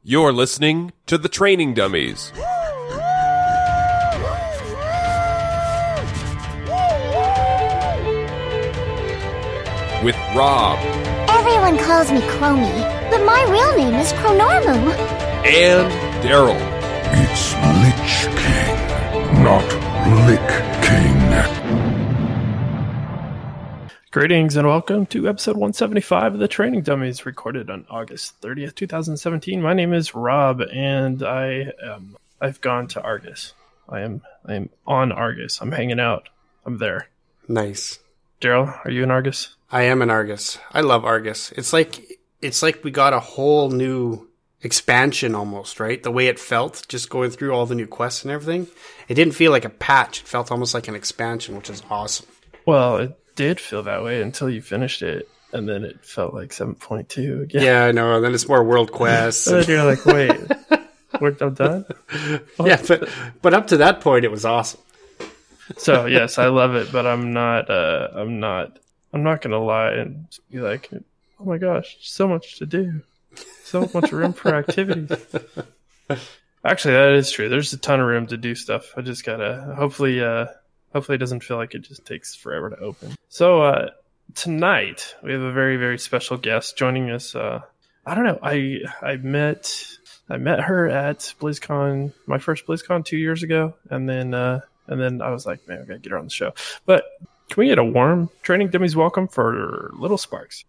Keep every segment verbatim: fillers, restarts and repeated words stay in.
You're listening to The Training Dummies. With Rob. Everyone calls me Chromie, but my real name is Chronormu. And Daryl. It's Lich King, not Lick King. Greetings and welcome to episode one seventy-five of The Training Dummies, recorded on August thirtieth, twenty seventeen. My name is Rob, and I am, I've gone to Argus. I am I am on Argus. I'm hanging out. I'm there. Nice. Daryl, are you in Argus? I am in Argus. I love Argus. It's like it's like we got a whole new expansion almost, right? The way it felt, just going through all the new quests and everything. It didn't feel like a patch. It felt almost like an expansion, which is awesome. Well, it did feel that way until you finished it, and then it felt like seven point two again. Yeah, I know. Then it's more world quests. And then you're like, wait, we're I'm done? What? Yeah, but, but up to that point, it was awesome. So, yes, I love it, but I'm not, uh, I'm not, I'm not going to lie and be like, oh my gosh, so much to do. So much room for activities. Actually, that is true. There's a ton of room to do stuff. I just gotta, hopefully, uh, hopefully it doesn't feel like it just takes forever to open. So, uh, tonight we have a very, very special guest joining us. Uh, I don't know. I, I met, I met her at BlizzCon, my first BlizzCon two years ago. And then, uh, and then I was like, man, I gotta get her on the show. But can we get a warm Training Dummies welcome for Little Sparks?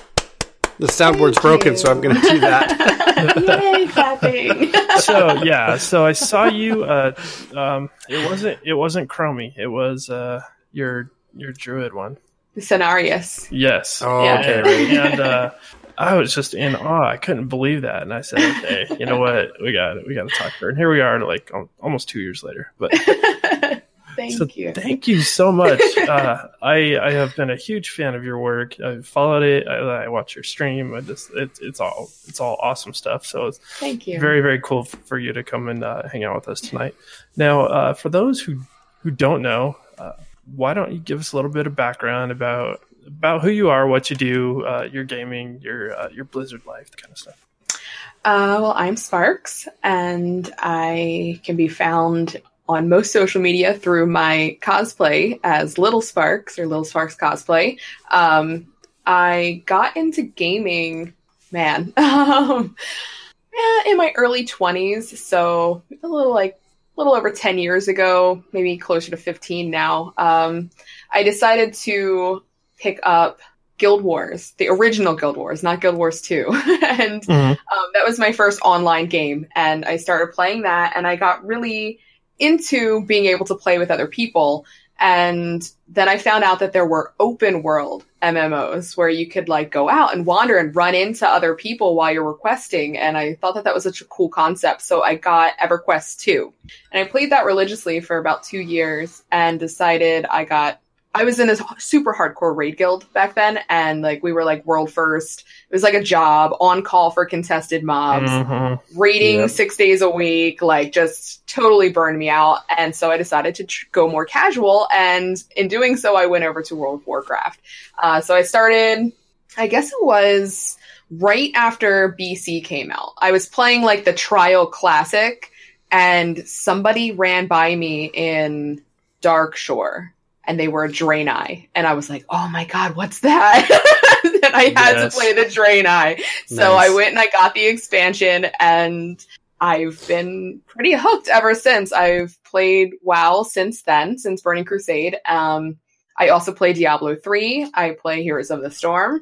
The soundboard's broken, so I'm going to do that. Yay, clapping. So yeah, so I saw you. Uh, um, it wasn't. It wasn't Chromie. It was uh, your your druid one. Cenarius. Yes. Oh, Yeah. okay. Right. And uh, I was just in awe. I couldn't believe that, and I said, "Okay, you know what? We got we got to talk to her." And here we are, like al- almost two years later. But Thank so you. thank you so much. Uh, I I have been a huge fan of your work. I've followed it. I, I watch your stream. I just it's it's all it's all awesome stuff. So it's Thank you. very, very cool f- for you to come and uh, hang out with us tonight. Now, uh, for those who, who don't know, uh, why don't you give us a little bit of background about about who you are, what you do, uh, your gaming, your uh, your Blizzard life, that kind of stuff. Uh, well, I'm Sparks, and I can be found on most social media through my cosplay as Little Sparks, or Little Sparks Cosplay. Um, I got into gaming, man, um, eh, in my early twenties, so a little like a little over ten years ago, maybe closer to fifteen now. Um, I decided to pick up Guild Wars, the original Guild Wars, not Guild Wars two. and Mm-hmm. um, that was my first online game, and I started playing that, and I got really into being able to play with other people. And then I found out that there were open world M M Os where you could like go out and wander and run into other people while you're questing. And I thought that that was such a cool concept. So I got EverQuest two, and I played that religiously for about two years and decided I got I was in a super hardcore raid guild back then, and like we were like world first. It was like a job, on call for contested mobs, Mm-hmm. raiding Yep. six days a week, like just totally burned me out. And so I decided to tr- go more casual, and in doing so, I went over to World of Warcraft. Uh, so I started, I guess it was right after B C came out. I was playing like the Trial Classic, and somebody ran by me in Darkshore, and they were a Draenei. And I was like, oh my god, what's that? And I had Yes. to play the Draenei. So Nice. I went and I got the expansion, and I've been pretty hooked ever since. I've played WoW since then, since Burning Crusade. Um, I also play Diablo three. I play Heroes of the Storm.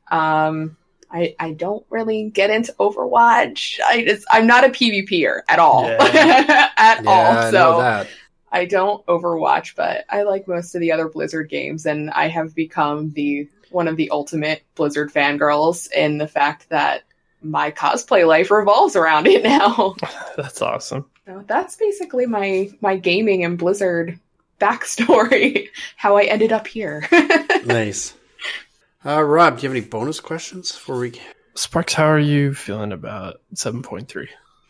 Um, I, I don't really get into Overwatch. I just, I'm not a PvPer at all. Yeah. at Yeah, all. I So know that. I don't Overwatch, but I like most of the other Blizzard games, and I have become the one of the ultimate Blizzard fangirls in the fact that my cosplay life revolves around it now. That's awesome. So that's basically my my gaming and Blizzard backstory, how I ended up here. Nice. Uh, Rob, do you have any bonus questions before we... Sparks, how are you feeling about seven point three?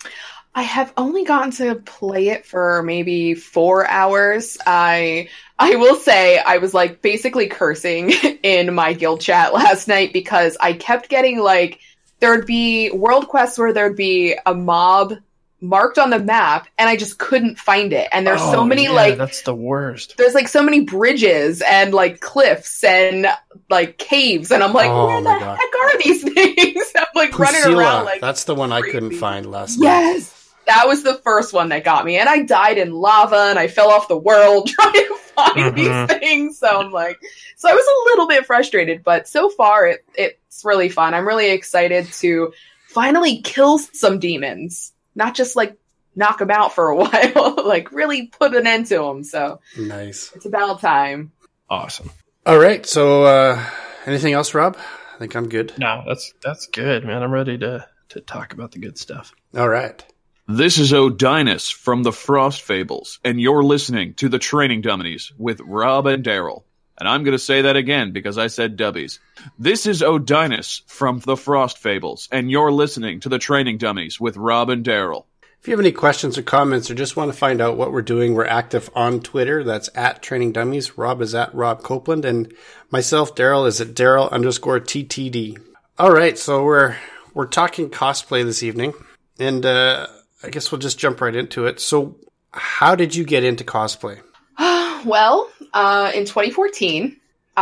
I have only gotten to play it for maybe four hours. I I will say I was like basically cursing in my guild chat last night because I kept getting like there'd be world quests where there'd be a mob marked on the map, and I just couldn't find it. And there's oh, so many yeah, like that's the worst. There's like so many bridges and like cliffs and like caves, and I'm like, Oh, where my the God. heck are these things? I'm like running Pusilla, around like that's the one I couldn't crazy. find last night. Yes. That was the first one that got me. And I died in lava and I fell off the world trying to find Mhm. these things. So I'm like, so I was a little bit frustrated, but so far it, it's really fun. I'm really excited to finally kill some demons, not just like knock them out for a while, like really put an end to them. So Nice. it's about time. Awesome. All right. So, uh, anything else, Rob? I think I'm good. No, that's that's good, man. I'm ready to to talk about the good stuff. All right. This is Odinus from the Frost Fables, and you're listening to the Training Dummies with Rob and Daryl. And I'm going to say that again because I said dubbies. This is Odinus from the Frost Fables, and you're listening to the Training Dummies with Rob and Daryl. If you have any questions or comments or just want to find out what we're doing, we're active on Twitter. That's at Training Dummies. Rob is at Rob Copeland, and myself, Daryl, is at Daryl underscore T T D. All right, so we're we're talking cosplay this evening, and uh, I guess we'll just jump right into it. So, how did you get into cosplay? Well, uh, in twenty fourteen,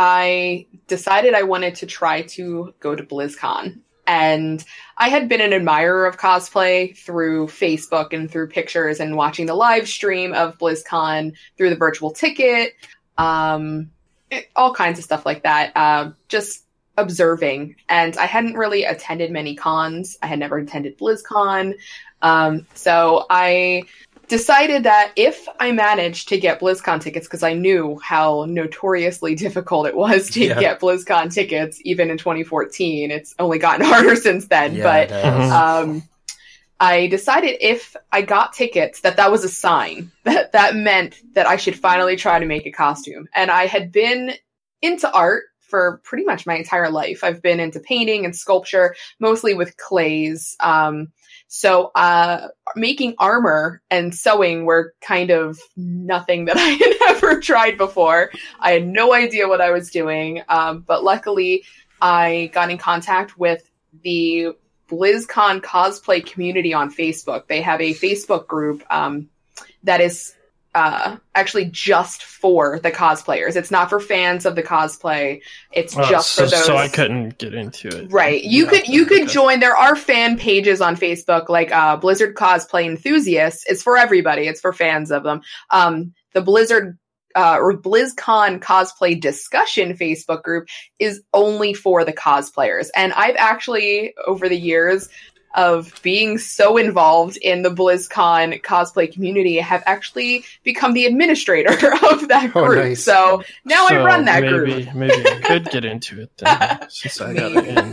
I decided I wanted to try to go to BlizzCon. And I had been an admirer of cosplay through Facebook and through pictures and watching the live stream of BlizzCon through the virtual ticket, um, it, all kinds of stuff like that. Uh, just observing. And I hadn't really attended many cons. I had never attended BlizzCon. Um, so I decided that if I managed to get BlizzCon tickets, because I knew how notoriously difficult it was to Yeah. get BlizzCon tickets, even in twenty fourteen, it's only gotten harder since then. Yeah, but it does. um, I decided if I got tickets, that that was a sign that that meant that I should finally try to make a costume. And I had been into art for pretty much my entire life. I've been into painting and sculpture, mostly with clays. Um, So, uh, making armor and sewing were kind of nothing that I had ever tried before. I had no idea what I was doing. Um, but luckily I got in contact with the BlizzCon cosplay community on Facebook. They have a Facebook group, um, that is, uh, actually just for the cosplayers. It's not for fans of the cosplay. It's Oh, just so, for those. so I couldn't get into it. Right. You Yeah, could you could okay. join. There are fan pages on Facebook, like uh, Blizzard Cosplay Enthusiasts. It's for everybody. It's for fans of them. Um, the Blizzard uh, or BlizzCon Cosplay Discussion Facebook group is only for the cosplayers. And I've actually, over the years of being so involved in the BlizzCon cosplay community, have actually become the administrator of that Oh, group. nice. So now I So run that maybe, group. Maybe I could get into it then, since I got in.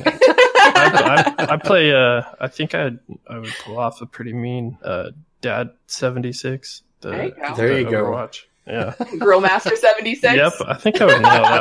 I, I, I play. Uh, I think I I would pull off a pretty mean uh, Dad seventy-six. The, There you go. There the you go. Overwatch. Yeah. Grillmaster seventy-six. Yep. I think I would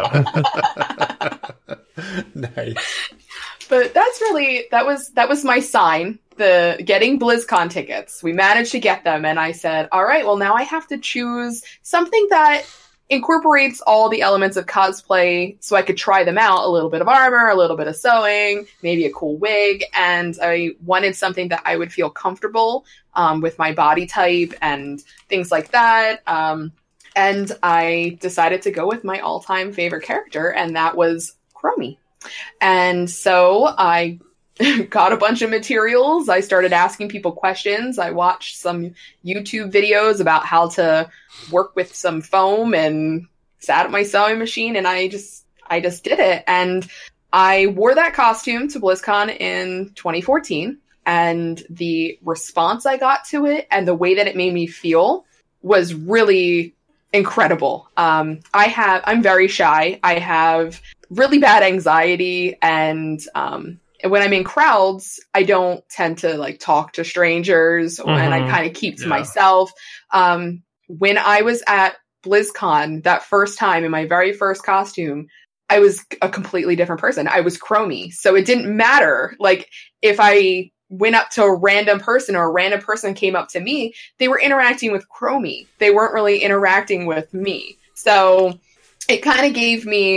nail that one. Nice. But that's really that was that was my sign. The getting BlizzCon tickets. We managed to get them, and I said, "All right, well now I have to choose something that incorporates all the elements of cosplay, so I could try them out. A little bit of armor, a little bit of sewing, maybe a cool wig, and I wanted something that I would feel comfortable um, with my body type and things like that." Um, and I decided to go with my all-time favorite character, and that was Chromie. And so I got a bunch of materials. I started asking people questions. I watched some YouTube videos about how to work with some foam and sat at my sewing machine, and I just I just did it. And I wore that costume to BlizzCon in twenty fourteen, and the response I got to it and the way that it made me feel was really incredible. Um, I have I'm very shy. I have really bad anxiety, and um, when I'm in crowds, I don't tend to like talk to strangers, mm-hmm. and I kind of keep to Yeah. myself. Um, when I was at BlizzCon that first time in my very first costume, I was a completely different person. I was Chromie, so it didn't matter. Like if I went up to a random person or a random person came up to me, they were interacting with Chromie. They weren't really interacting with me. So it kind of gave me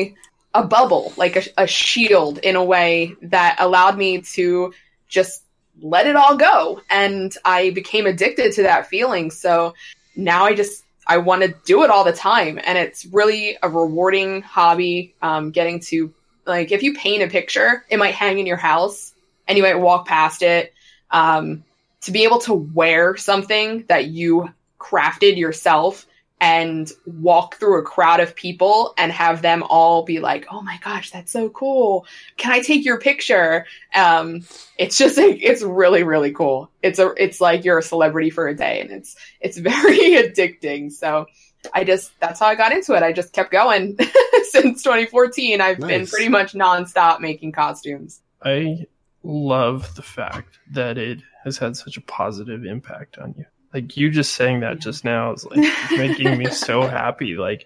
a bubble, like a, a shield in a way that allowed me to just let it all go. And I became addicted to that feeling. So now I just, I want to do it all the time. And it's really a rewarding hobby. Um, getting to, like, if you paint a picture, it might hang in your house and you might walk past it. Um, to be able to wear something that you crafted yourself and walk through a crowd of people and have them all be like, oh my gosh, that's so cool. Can I take your picture? Um, it's just, like, it's really, really cool. It's a, it's like you're a celebrity for a day, and it's, it's very addicting. So I just, that's how I got into it. I just kept going since twenty fourteen. I've nice. been pretty much nonstop making costumes. I love the fact that it has had such a positive impact on you. Like, you just saying that just now is like making me so happy. Like,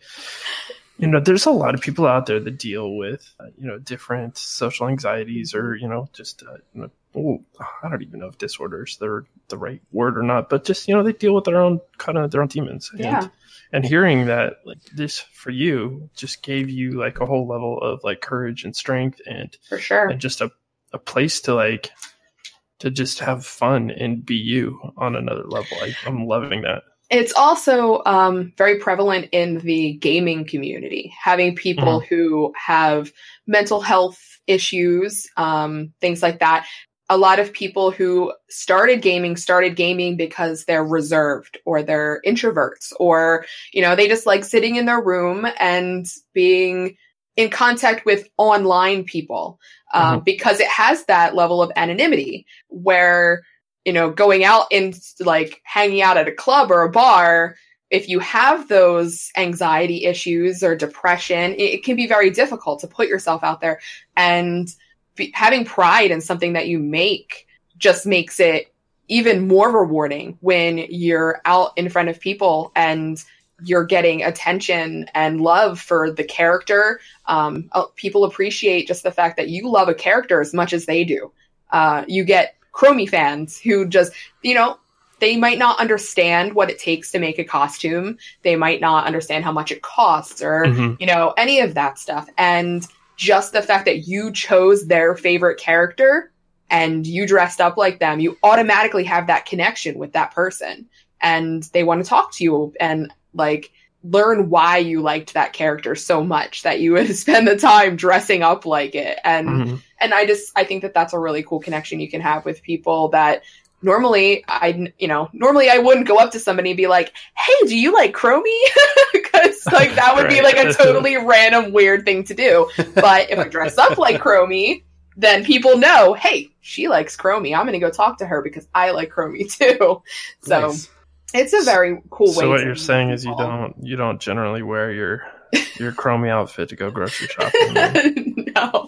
you know, there's a lot of people out there that deal with, uh, you know, different social anxieties, or, you know, just, uh, you know, oh, I don't even know if disorders they're the right word or not, but just, you know, they deal with their own kind of their own demons. Yeah. And, and hearing that, like, this for you just gave you like a whole level of like courage and strength, and for sure, and just a, a place to like, to just have fun and be you on another level. I, I'm loving that. It's also um, very prevalent in the gaming community, having people mm-hmm. who have mental health issues, um, things like that. A lot of people who started gaming, started gaming because they're reserved, or they're introverts, or, you know, they just like sitting in their room and being in contact with online people. Um, mm-hmm. Because it has that level of anonymity where, you know, going out and like hanging out at a club or a bar, if you have those anxiety issues or depression, it, it can be very difficult to put yourself out there. And be, having pride in something that you make just makes it even more rewarding when you're out in front of people and you're getting attention and love for the character. Um, people appreciate just the fact that you love a character as much as they do. Uh, you get Chromie fans who just, you know, they might not understand what it takes to make a costume. They might not understand how much it costs, or, mm-hmm. you know, any of that stuff. And just the fact that you chose their favorite character and you dressed up like them, you automatically have that connection with that person, and they want to talk to you and like learn why you liked that character so much that you would spend the time dressing up like it. And, mm-hmm. and I just, I think that that's a really cool connection you can have with people that normally I, you know, normally I wouldn't go up to somebody and be like, hey, do you like Chromie? Because like that would right. be like a totally random weird thing to do. But if I dress up like Chromie, then people know, hey, she likes Chromie. I'm going to go talk to her because I like Chromie too. So nice. It's a very cool way. So what to you're saying is you don't you don't generally wear your your Chromie outfit to go grocery shopping. No,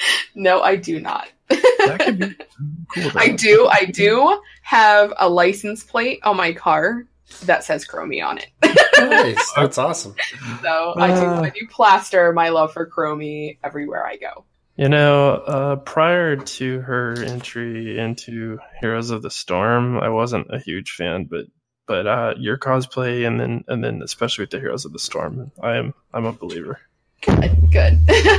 no, I do not. That could be cool. Though. I do. I do have a license plate on my car that says Chromie on it. Nice. That's awesome. So uh, I do. I do plaster my love for Chromie everywhere I go. You know, uh, prior to her entry into Heroes of the Storm, I wasn't a huge fan, but but uh, your cosplay and then and then especially with the Heroes of the Storm, I am I'm a believer. Good, good.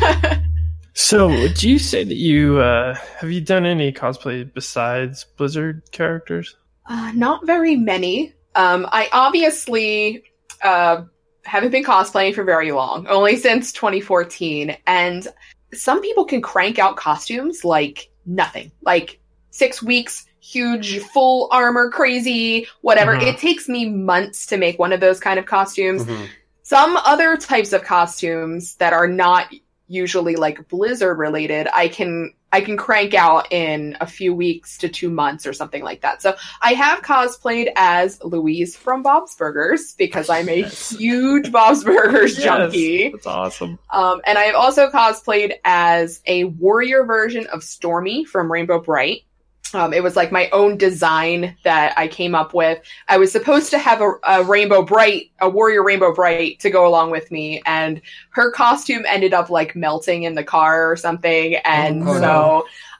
So, would you say that you uh, have you done any cosplay besides Blizzard characters? Uh, not very many. Um, I obviously uh, haven't been cosplaying for very long, only since twenty fourteen, and some people can crank out costumes like nothing, like six weeks, huge, full armor, crazy, whatever. Mm-hmm. It takes me months to make one of those kind of costumes. Mm-hmm. Some other types of costumes that are not usually like Blizzard related, I can I can crank out in a few weeks to two months or something like that. So I have cosplayed as Louise from Bob's Burgers because I'm a yes. huge Bob's Burgers yes, junkie. That's awesome. Um, and I have also cosplayed as a warrior version of Stormy from Rainbow Bright. Um, it was like my own design that I came up with. I was supposed to have a, a Rainbow Bright, a Warrior Rainbow Bright to go along with me. And her costume ended up like melting in the car or something. And oh, so no.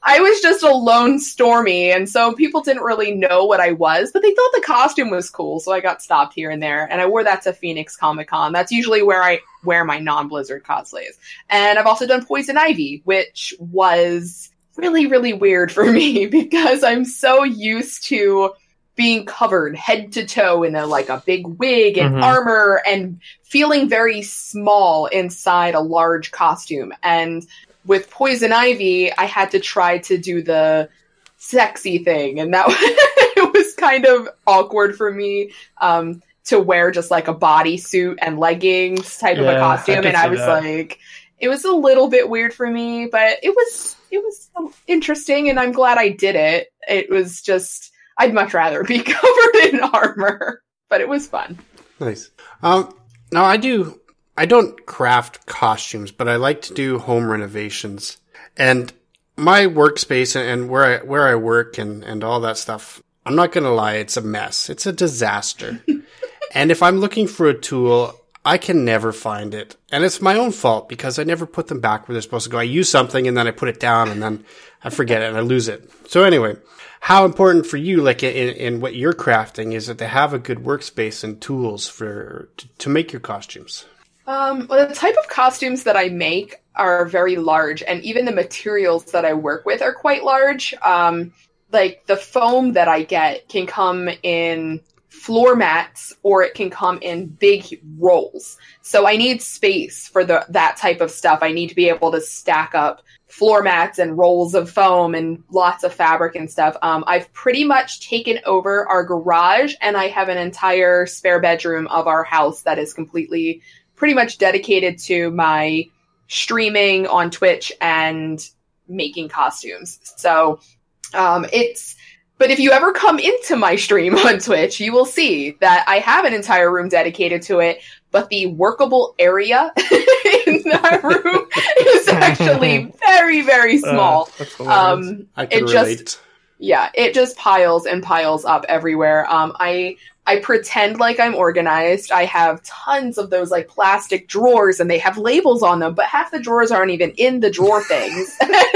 I was just a lone Stormy, and so people didn't really know what I was, but they thought the costume was cool, so I got stopped here and there, and I wore that to Phoenix Comic Con. That's usually where I wear my non-Blizzard cosplays. And I've also done Poison Ivy, which was really, really weird for me, because I'm so used to being covered head to toe in a like a big wig and Mhm. armor and feeling very small inside a large costume. And with Poison Ivy, I had to try to do the sexy thing, and that it was kind of awkward for me um, to wear just like a bodysuit and leggings type of a Yeah, I costume, could and I see was that. like, it was a little bit weird for me, but it was it was interesting, and I'm glad I did it. It was just, I'd much rather be covered in armor, but it was fun. Nice. Um, now I do, I don't craft costumes, but I like to do home renovations. And my workspace and where I, where I work and, and all that stuff, I'm not going to lie, it's a mess. It's a disaster. And if I'm looking for a tool, I can never find it. And it's my own fault because I never put them back where they're supposed to go. I use something and then I put it down and then I forget it and I lose it. So anyway, how important for you, like in, in what you're crafting, is it to have a good workspace and tools for to, to make your costumes? Um, well, the type of costumes that I make are very large, and even the materials that I work with are quite large. Um, like the foam that I get can come in floor mats, or it can come in big rolls. So I need space for the that type of stuff. I need to be able to stack up floor mats and rolls of foam and lots of fabric and stuff. Um, I've pretty much taken over our garage, and I have an entire spare bedroom of our house that is completely pretty much dedicated to my streaming on Twitch and making costumes. So um, it's, but if you ever come into my stream on Twitch, you will see that I have an entire room dedicated to it, but the workable area in that room is actually very, very small. Uh, that's hilarious. um, I can it relate. just, yeah, it just piles and piles up everywhere. Um, I, I pretend like I'm organized. I have tons of those like plastic drawers, and they have labels on them, but half the drawers aren't even in the drawer things.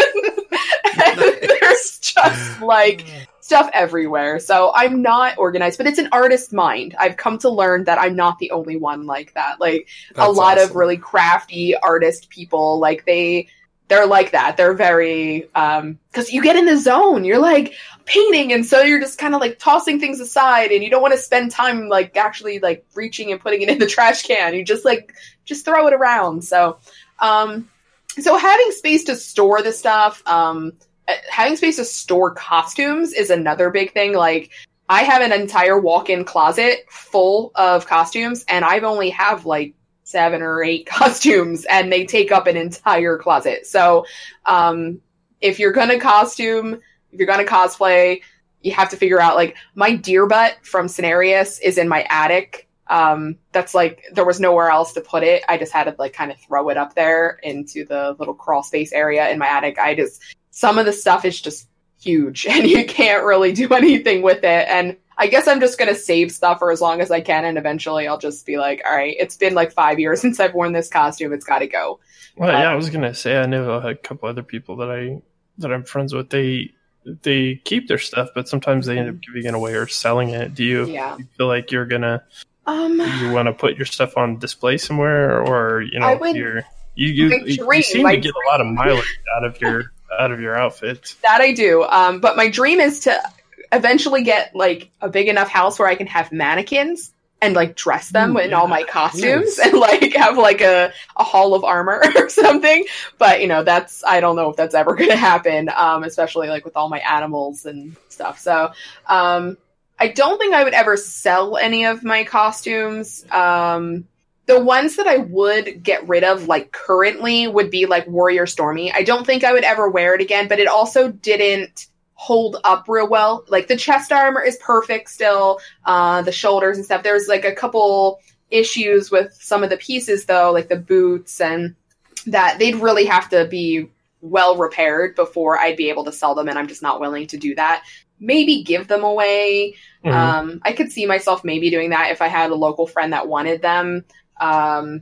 And there's just like stuff everywhere. So I'm not organized, but it's an artist's mind. I've come to learn that I'm not the only one like that. Like a That's lot awesome. of really crafty artist people, like they, they're like that. They're very, um, cause you get in the zone, you're like painting. And so you're just kind of like tossing things aside, and you don't want to spend time like actually like reaching and putting it in the trash can. You just like, just throw it around. So, um, so having space to store the stuff, um, having space to store costumes is another big thing. Like I have an entire walk-in closet full of costumes, and I've only have like seven or eight costumes, and they take up an entire closet. So, um, if you're gonna costume, if you're gonna cosplay, you have to figure out, like, my deer butt from Cenarius is in my attic. Um, that's like, there was nowhere else to put it. I just had to like kind of throw it up there into the little crawl space area in my attic. I just, some of the stuff is just huge, and you can't really do anything with it. And I guess I'm just going to save stuff for as long as I can, and eventually I'll just be like, all right, it's been like five years since I've worn this costume. It's got to go. Well, Uh, yeah, I was gonna say I know a couple other people that I that I'm friends with. They they keep their stuff, but sometimes they end up giving it away or selling it. Do you, Yeah. you feel like you're gonna Um, you want to put your stuff on display somewhere, or you know I would- you're you you, my you, dream- you seem my to get a lot of mileage out of your out of your outfits. that I do. Um, but my dream is to eventually get like a big enough house where I can have mannequins and like dress them Ooh, in yeah. all my costumes Nice. and like have like a, a hall of armor or something. But you know, that's, I don't know if that's ever going to happen. Um, especially like with all my animals and stuff. So, um, I don't think I would ever sell any of my costumes. Um, the ones that I would get rid of, like currently, would be like Warrior Stormy. I don't think I would ever wear it again, but it also didn't hold up real well. Like the chest armor is perfect still, uh, the shoulders and stuff. There's like a couple issues with some of the pieces though, like the boots, and that they'd really have to be well repaired before I'd be able to sell them, and I'm just not willing to do that. Maybe give them away. Mhm. Um, I could see myself maybe doing that if I had a local friend that wanted them. Um,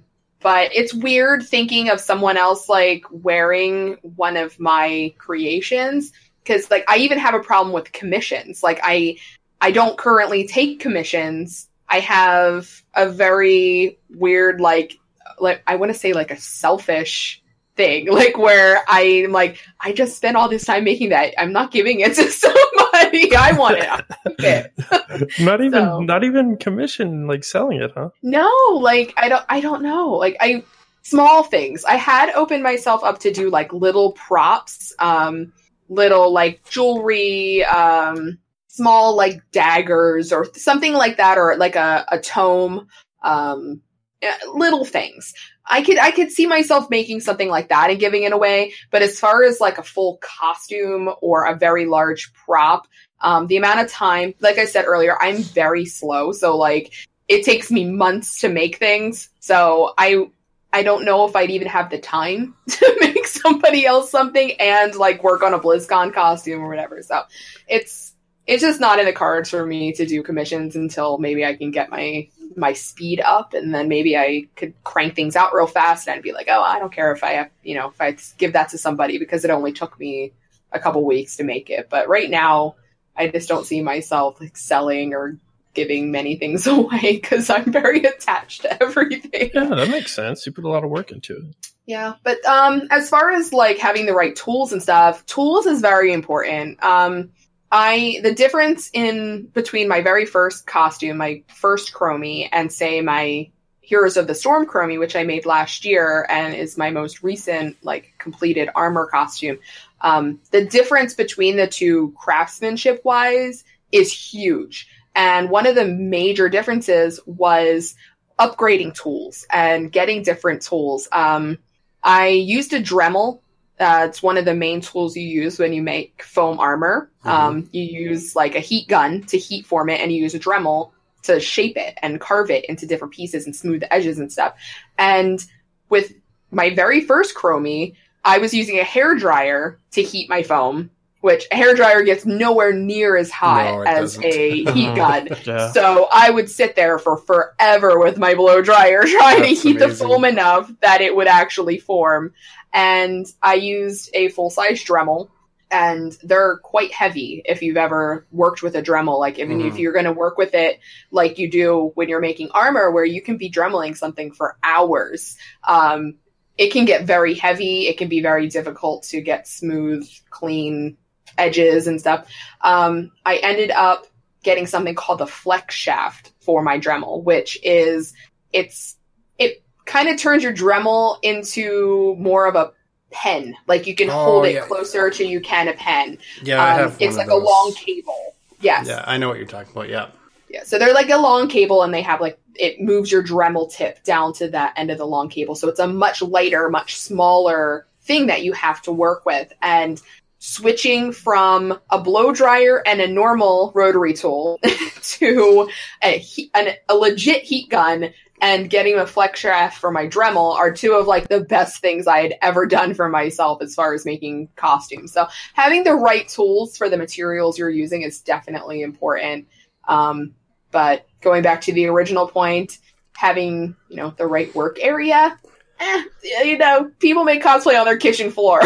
but it's weird thinking of someone else like wearing one of my creations, because like I even have a problem with commissions. Like I I don't currently take commissions. I have a very weird like like I want to say like a selfish thing, like where I'm like, I just spent all this time making that. I'm not giving it to somebody. I want it. I want it. Not even, So- not even commission, like selling it, huh? No, like I don't I don't know. Like I small things. I had opened myself up to do like little props, um, little like jewelry, um, small like daggers or something like that, or like a, a tome, um, yeah, little things. I could I could see myself making something like that and giving it away, but as far as like a full costume or a very large prop, um, the amount of time, like I said earlier, I'm very slow, so like it takes me months to make things. So I I don't know if I'd even have the time to make somebody else something and like work on a BlizzCon costume or whatever. So it's it's just not in the cards for me to do commissions until maybe I can get my my speed up, and then maybe I could crank things out real fast and I'd be like, oh, I don't care if I have, you know, if I give that to somebody because it only took me a couple weeks to make it. But right now, I just don't see myself like selling or giving many things away because I'm very attached to everything. Yeah, that makes sense. You put a lot of work into it. Yeah, but um, as far as like having the right tools and stuff, tools is very important. Um, I the difference in between my very first costume, my first Chromie, and say my Heroes of the Storm Chromie, which I made last year and is my most recent like completed armor costume. Um, the difference between the two craftsmanship wise is huge. And one of the major differences was upgrading tools and getting different tools. Um, I used a Dremel. Uh, it's one of the main tools you use when you make foam armor. Mm-hmm. Um, you use like a heat gun to heat form it, and you use a Dremel to shape it and carve it into different pieces and smooth the edges and stuff. And with my very first Chromie, I was using a hairdryer to heat my foam, which a hairdryer gets nowhere near as hot No, it as doesn't. a heat gun. Yeah. So I would sit there for forever with my blow dryer trying That's to heat amazing. the foam enough that it would actually form. And I used a full-size Dremel, and they're quite heavy if you've ever worked with a Dremel. Like, even Mhm. if you're going to work with it like you do when you're making armor, where you can be Dremeling something for hours, um, it can get very heavy. It can be very difficult to get smooth, clean edges and stuff. Um, I ended up getting something called the Flex Shaft for my Dremel, which is, it's, it kind of turns your Dremel into more of a pen. Like you can Oh, hold it yeah. closer to you can a pen. Yeah, I Um, have one it's of like those. a long cable. Yes. Yeah, I know what you're talking about. Yeah. Yeah, so they're like a long cable, and they have like, it moves your Dremel tip down to that end of the long cable. So it's a much lighter, much smaller thing that you have to work with. And switching from a blow dryer and a normal rotary tool to a, he- an, a legit heat gun and getting a flex shaft for my Dremel are two of like the best things I had ever done for myself as far as making costumes. So having the right tools for the materials you're using is definitely important. Um, but going back to the original point, having, you know, the right work area, eh, you know, people make cosplay on their kitchen floor.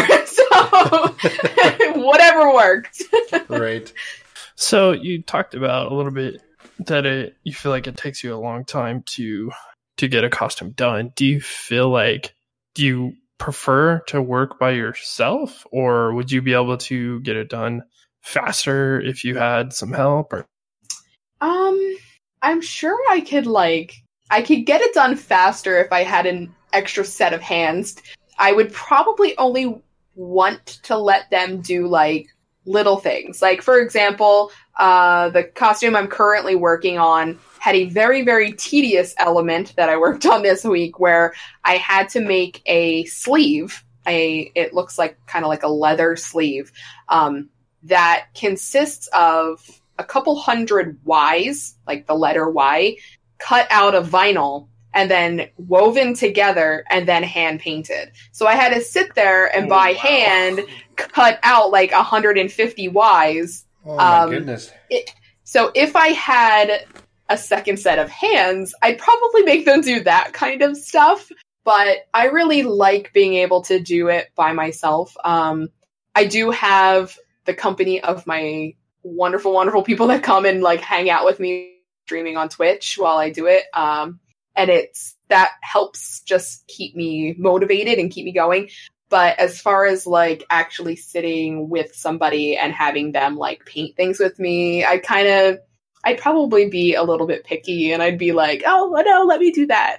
So whatever worked. Right. So you talked about a little bit that it you feel like it takes you a long time to to get a costume done. Do you feel like do you prefer to work by yourself, or would you be able to get it done faster if you had some help? Or Um, I'm sure I could like I could get it done faster if I had an extra set of hands. I would probably only want to let them do like little things. Like, for example, uh, the costume I'm currently working on had a very, very tedious element that I worked on this week where I had to make a sleeve. A, it looks like kind of like a leather sleeve um, that consists of a couple hundred Y's, like the letter Y, cut out of vinyl and then woven together and then hand painted. So I had to sit there and Oh, by wow. hand cut out like one hundred fifty Y's. Oh my Um, goodness. It, so if I had a second set of hands, I'd probably make them do that kind of stuff. but I really like being able to do it by myself. Um, I do have the company of my wonderful, wonderful people that come and like hang out with me streaming on Twitch while I do it. Um, and it's, that helps just keep me motivated and keep me going. But as far as like actually sitting with somebody and having them like paint things with me, I kind of, I'd probably be a little bit picky and I'd be like, oh, no, let me do that.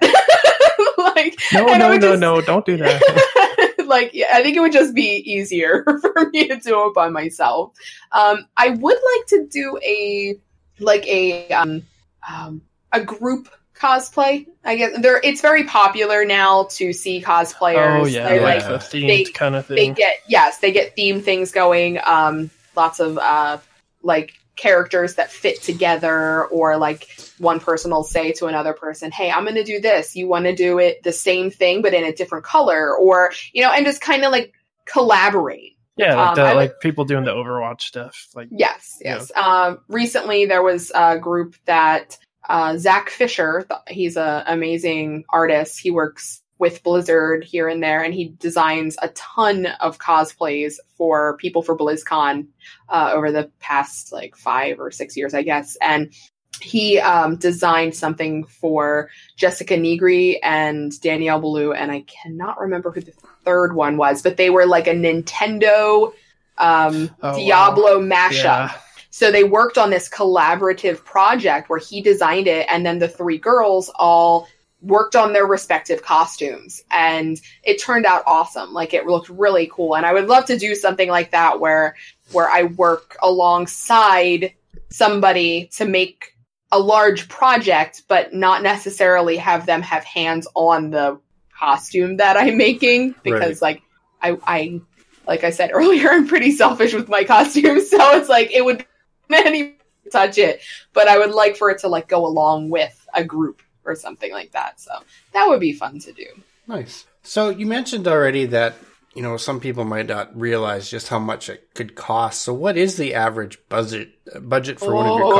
like, no, no, no, just, no, don't do that. like, yeah, I think it would just be easier for me to do it by myself. Um, I would like to do a, like a, um, um, a group cosplay. I guess there, it's very popular now to see cosplayers. Oh yeah, They're, like like, a themed they, kind of thing. They get, yes, they get themed things going. Um, lots of, uh, like, characters that fit together, or like one person will say to another person, hey, I'm going to do this. You want to do it the same thing, but in a different color, or, you know, and just kind of like collaborate. Yeah. Like, um, the, I like would, people doing the Overwatch stuff. Like, yes. Yes. Yeah. Um, recently there was a group that, uh, Zach Fisher, he's an amazing artist. He works with Blizzard here and there, and he designs a ton of cosplays for people for BlizzCon uh, over the past like five or six years, I guess. And he um, designed something for Jessica Nigri and Danielle Ballou, and I cannot remember who the third one was, but they were like a Nintendo um, oh, Diablo wow. mashup. Yeah. So they worked on this collaborative project where he designed it, and then the three girls all worked on their respective costumes, and it turned out awesome. Like, it looked really cool. And I would love to do something like that where, where I work alongside somebody to make a large project, but not necessarily have them have hands on the costume that I'm making, because Right. like, I, I, like I said earlier, I'm pretty selfish with my costumes. So it's like, it would any touch it, but I would like for it to like go along with a group or something like that. So that would be fun to do. Nice. So you mentioned already that, you know, some people might not realize just how much it could cost. So what is the average budget budget for one of your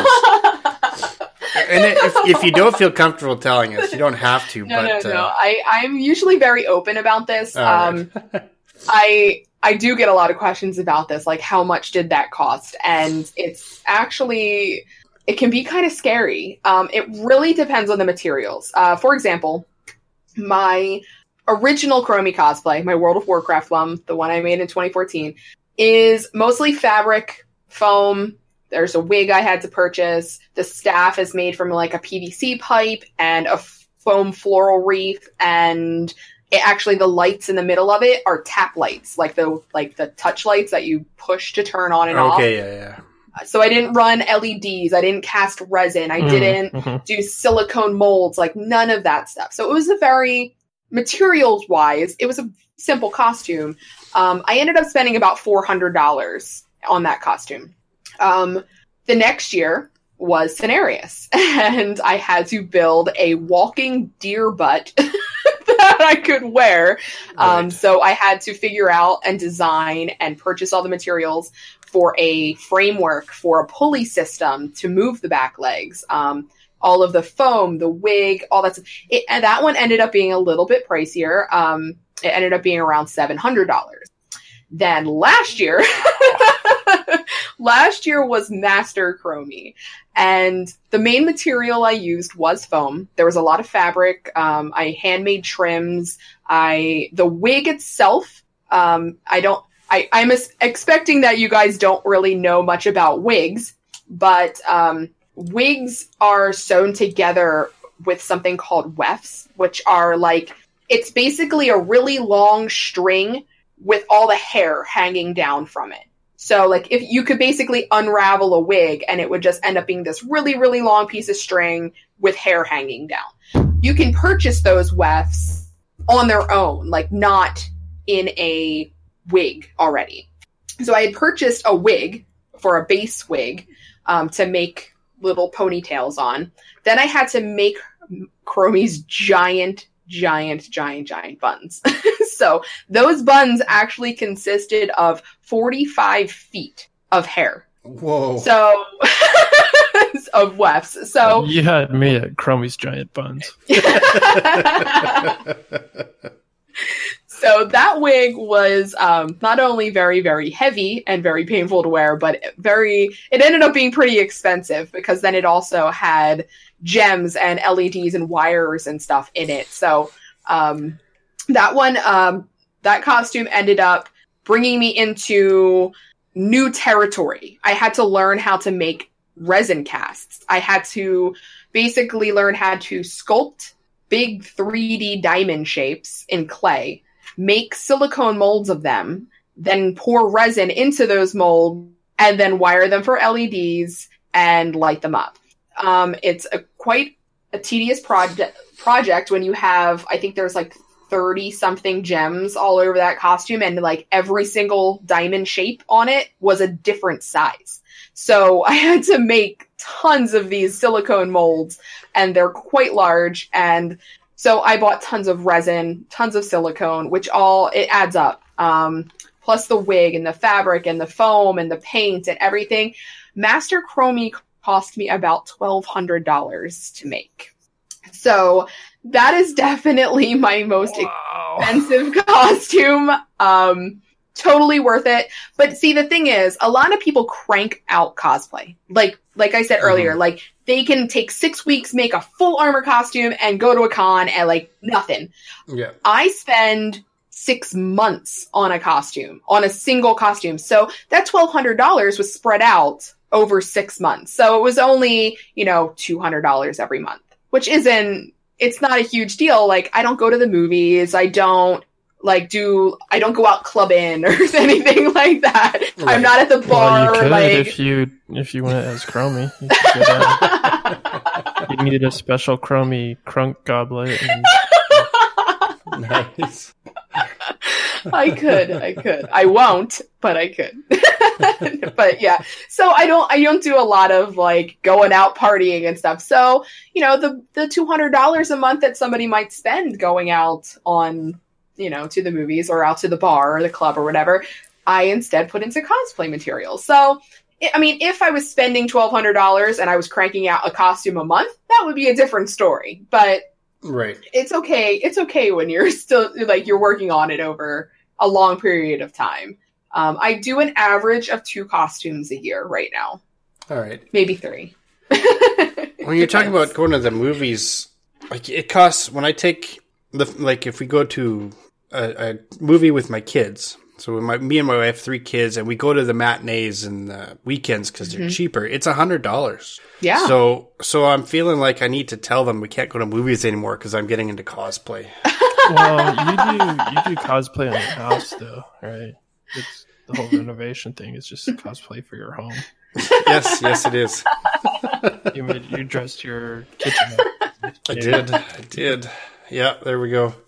Oh. costumes? And if, if you don't feel comfortable telling us, you don't have to. No, but, no, no. uh, I, I'm usually very open about this. all Um, right. I I do get a lot of questions about this, like how much did that cost? And it's actually, it can be kind of scary. Um, it really depends on the materials. Uh, for example, my original Chromie cosplay, my World of Warcraft one, the one I made in twenty fourteen, is mostly fabric, foam. There's a wig I had to purchase. The staff is made from like a P V C pipe and a foam floral wreath, and it actually, the lights in the middle of it are tap lights, like the like the touch lights that you push to turn on and off. Okay, yeah, yeah. So I didn't run L E Ds. I didn't cast resin. I Mm, didn't mhm. do silicone molds, like none of that stuff. So it was a very, materials wise, it was a simple costume. Um, I ended up spending about four hundred dollars on that costume. Um, the next year was Cenarius, and I had to build a walking deer butt that I could wear. Um, Right. so I had to figure out and design and purchase all the materials for a framework for a pulley system to move the back legs. Um, all of the foam, the wig, all that stuff. It, and that one ended up being a little bit pricier. Um, it ended up being around seven hundred dollars. Then last year, last year was Master Chromie. And the main material I used was foam. There was a lot of fabric. Um, I handmade trims. I, the wig itself, um, I don't, I, I'm as- expecting that you guys don't really know much about wigs, but, um, wigs are sewn together with something called wefts, which are like, it's basically a really long string with all the hair hanging down from it. So, like, if you could basically unravel a wig and it would just end up being this really, really long piece of string with hair hanging down. You can purchase those wefts on their own, like not in a wig already. So I had purchased a wig for a base wig um, to make little ponytails on. Then I had to make Chromie's giant, giant, giant, giant buns. So those buns actually consisted of forty-five feet of hair. Whoa. So, of wefts. So You had me at Chromie's Giant Buns. So that wig was um, not only very, very heavy and very painful to wear, but very, it ended up being pretty expensive because then it also had gems and L E Ds and wires and stuff in it. So um, that one, um, that costume ended up bringing me into new territory. I had to learn how to make resin casts. I had to basically learn how to sculpt big three D diamond shapes in clay, make silicone molds of them, then pour resin into those molds, and then wire them for L E Ds and light them up. Um, it's a quite a tedious project project when you have, I think there's like thirty something gems all over that costume, and like every single diamond shape on it was a different size. So I had to make tons of these silicone molds, and they're quite large. And so I bought tons of resin, tons of silicone, which all, it adds up. Um, plus the wig and the fabric and the foam and the paint and everything. Master Chromie cost me about twelve hundred dollars to make. So that is definitely my most Wow. expensive costume. Um, totally worth it. But see, the thing is, a lot of people crank out cosplay. Like, like I said earlier, Mhm. like they can take six weeks, make a full armor costume and go to a con and like nothing. Yeah. I spend six months on a costume, on a single costume. So that twelve hundred dollars was spread out over six months. So it was only, you know, two hundred dollars every month, which isn't, it's not a huge deal. Like, I don't go to the movies. I don't like do, I don't go out clubbing or anything like that. Right. I'm not at the bar. Well, you could like, if you if you went as Chromie. You, could go down. You needed a special Chromie crunk goblet. And Nice. I could, I could. I won't, but I could. But yeah, so I don't, I don't do a lot of like going out partying and stuff. So, you know, the, the two hundred dollars a month that somebody might spend going out on, you know, to the movies or out to the bar or the club or whatever, I instead put into cosplay materials. So, I mean, if I was spending twelve hundred dollars and I was cranking out a costume a month, that would be a different story. But Right. it's okay. It's okay when you're still like you're working on it over a long period of time. Um, I do an average of two costumes a year right now, All right. maybe three. When you're talking about going to the movies, like it costs when I take the like if we go to a, a movie with my kids. So my me and my wife have three kids, and we go to the matinees and the weekends because they're Mhm. cheaper. It's a hundred dollars. Yeah. So so I'm feeling like I need to tell them we can't go to movies anymore because I'm getting into cosplay. well, you do you do cosplay in your house though, right? It's the whole renovation thing. It's just cosplay for your home. Yes, yes, it is. You made you dressed your kitchen up. I did. I did. Yeah, there we go.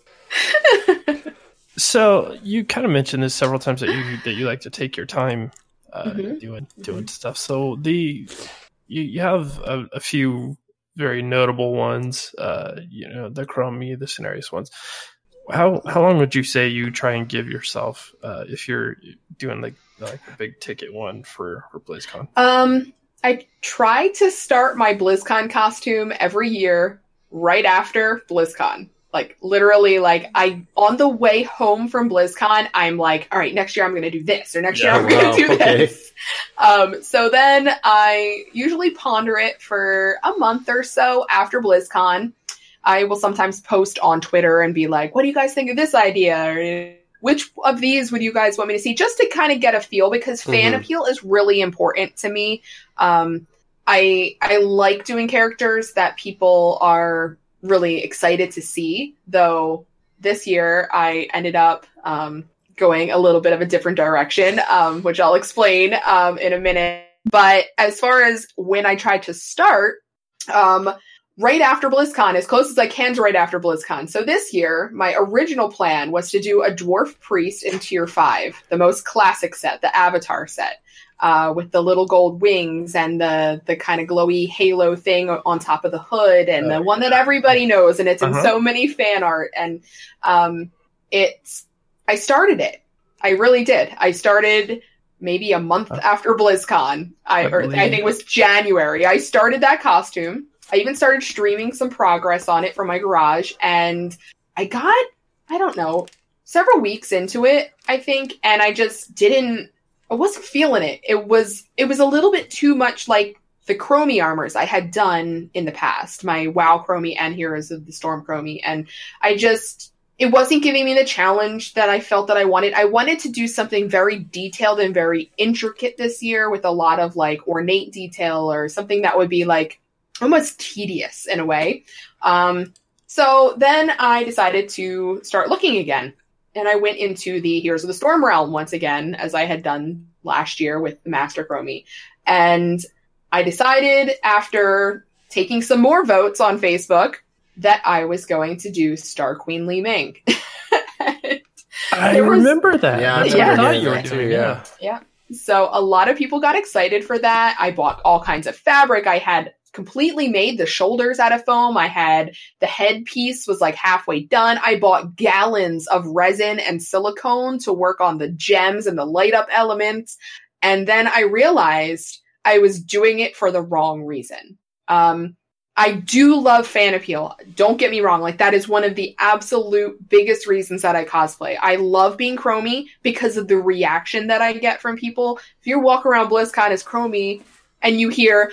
So you kind of mentioned this several times that you that you like to take your time uh, Mhm. doing doing stuff. So the you, you have a, a few very notable ones. Uh, you know, the Chromie, the Cenarius ones. How how long would you say you try and give yourself uh, if you're doing like like a big ticket one for for BlizzCon? Um, I try to start my BlizzCon costume every year right after BlizzCon. Like literally, like I on the way home from BlizzCon, I'm like, all right, next year I'm going to do this, or next Yeah, year I'm going wow, to do okay. this. Um, so then I usually ponder it for a month or so after BlizzCon. I will sometimes post on Twitter and be like, what do you guys think of this idea? Or which of these would you guys want me to see? Just to kind of get a feel, because fan Mhm. appeal is really important to me. Um, I I like doing characters that people are really excited to see, though this year I ended up um, going a little bit of a different direction, um, which I'll explain um, in a minute. But as far as when I tried to start, um, right after BlizzCon, as close as I can to right after BlizzCon. So this year, my original plan was to do a Dwarf Priest in Tier five, the most classic set, the Avatar set. Uh, with the little gold wings and the the kind of glowy halo thing on top of the hood, and the Oh, one that everybody knows, and it's in Uh-huh. so many fan art. And um, it's I started it. I really did. I started maybe a month after BlizzCon. I, I or believe. I think it was January. I started that costume. I even started streaming some progress on it from my garage, and I got, I don't know, several weeks into it, I think, and I just didn't, I wasn't feeling it. It was, it was a little bit too much like the Chromie armors I had done in the past, my WoW Chromie and Heroes of the Storm Chromie, and I just, it wasn't giving me the challenge that I felt that I wanted. I wanted to do something very detailed and very intricate this year with a lot of like ornate detail or something that would be like almost tedious in a way. Um, so then I decided to start looking again. And I went into the Heroes of the Storm realm once again, as I had done last year with the Master Chromie. And I decided, after taking some more votes on Facebook, that I was going to do Star Queen Li Ming. I There was- remember that. Yeah, I That's remember what I hearing thought you were that too, doing. yeah. Yeah. Yeah. So a lot of people got excited for that. I bought all kinds of fabric. I had completely made the shoulders out of foam. I had the headpiece was like halfway done. I bought gallons of resin and silicone to work on the gems and the light up elements. And then I realized I was doing it for the wrong reason. Um, I do love fan appeal. Don't get me wrong. Like, that is one of the absolute biggest reasons that I cosplay. I love being Chromie because of the reaction that I get from people. If you walk around BlizzCon as Chromie and you hear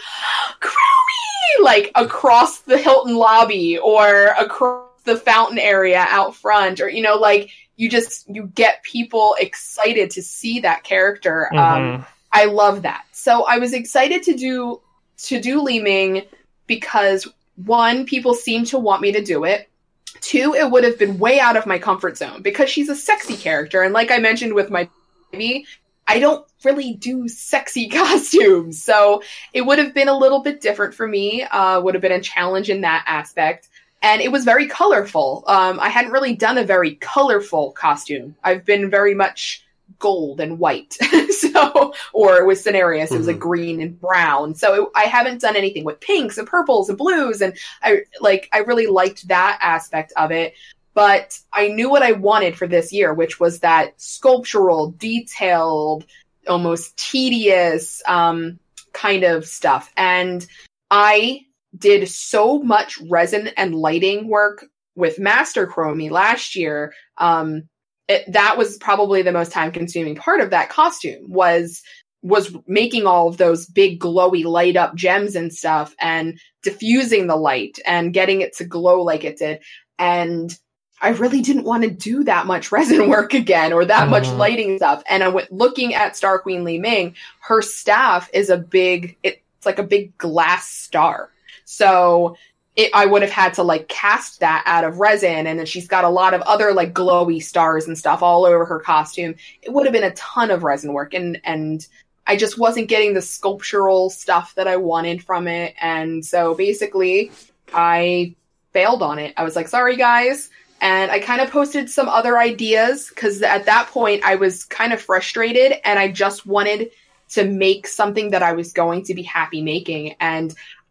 Chromie like across the Hilton lobby or across the fountain area out front, or, you know, like, you just, you get people excited to see that character. Mhm. Um, I love that. So I was excited to do, to do Li Ming, because one, people seem to want me to do it. Two, it would have been way out of my comfort zone because she's a sexy character. And like I mentioned with my baby, I don't really do sexy costumes. So it would have been a little bit different for me, uh, would have been a challenge in that aspect. And it was very colorful. Um, I hadn't really done a very colorful costume. I've been very much gold and white. So, or with Cenarius, it was like green and brown. So it, I haven't done anything with pinks and purples and blues. And I like, I really liked that aspect of it, but I knew what I wanted for this year, which was that sculptural, detailed, almost tedious, um, kind of stuff. And I did so much resin and lighting work with Master Chromie last year. Um, It, that was probably the most time consuming part of that costume was, was making all of those big glowy light up gems and stuff and diffusing the light and getting it to glow like it did. And I really didn't want to do that much resin work again or that mm-hmm. much lighting stuff. And I went looking at Star Queen Li Ming, her staff is a big, it's like a big glass star. So It, I would have had to like cast that out of resin, and then she's got a lot of other like glowy stars and stuff all over her costume. It would have been a ton of resin work, and and I just wasn't getting the sculptural stuff that I wanted from it. And so basically I failed on it. I was like, sorry guys. And I kind of posted some other ideas because at that point I was kind of frustrated and I just wanted to make something that I was going to be happy making. And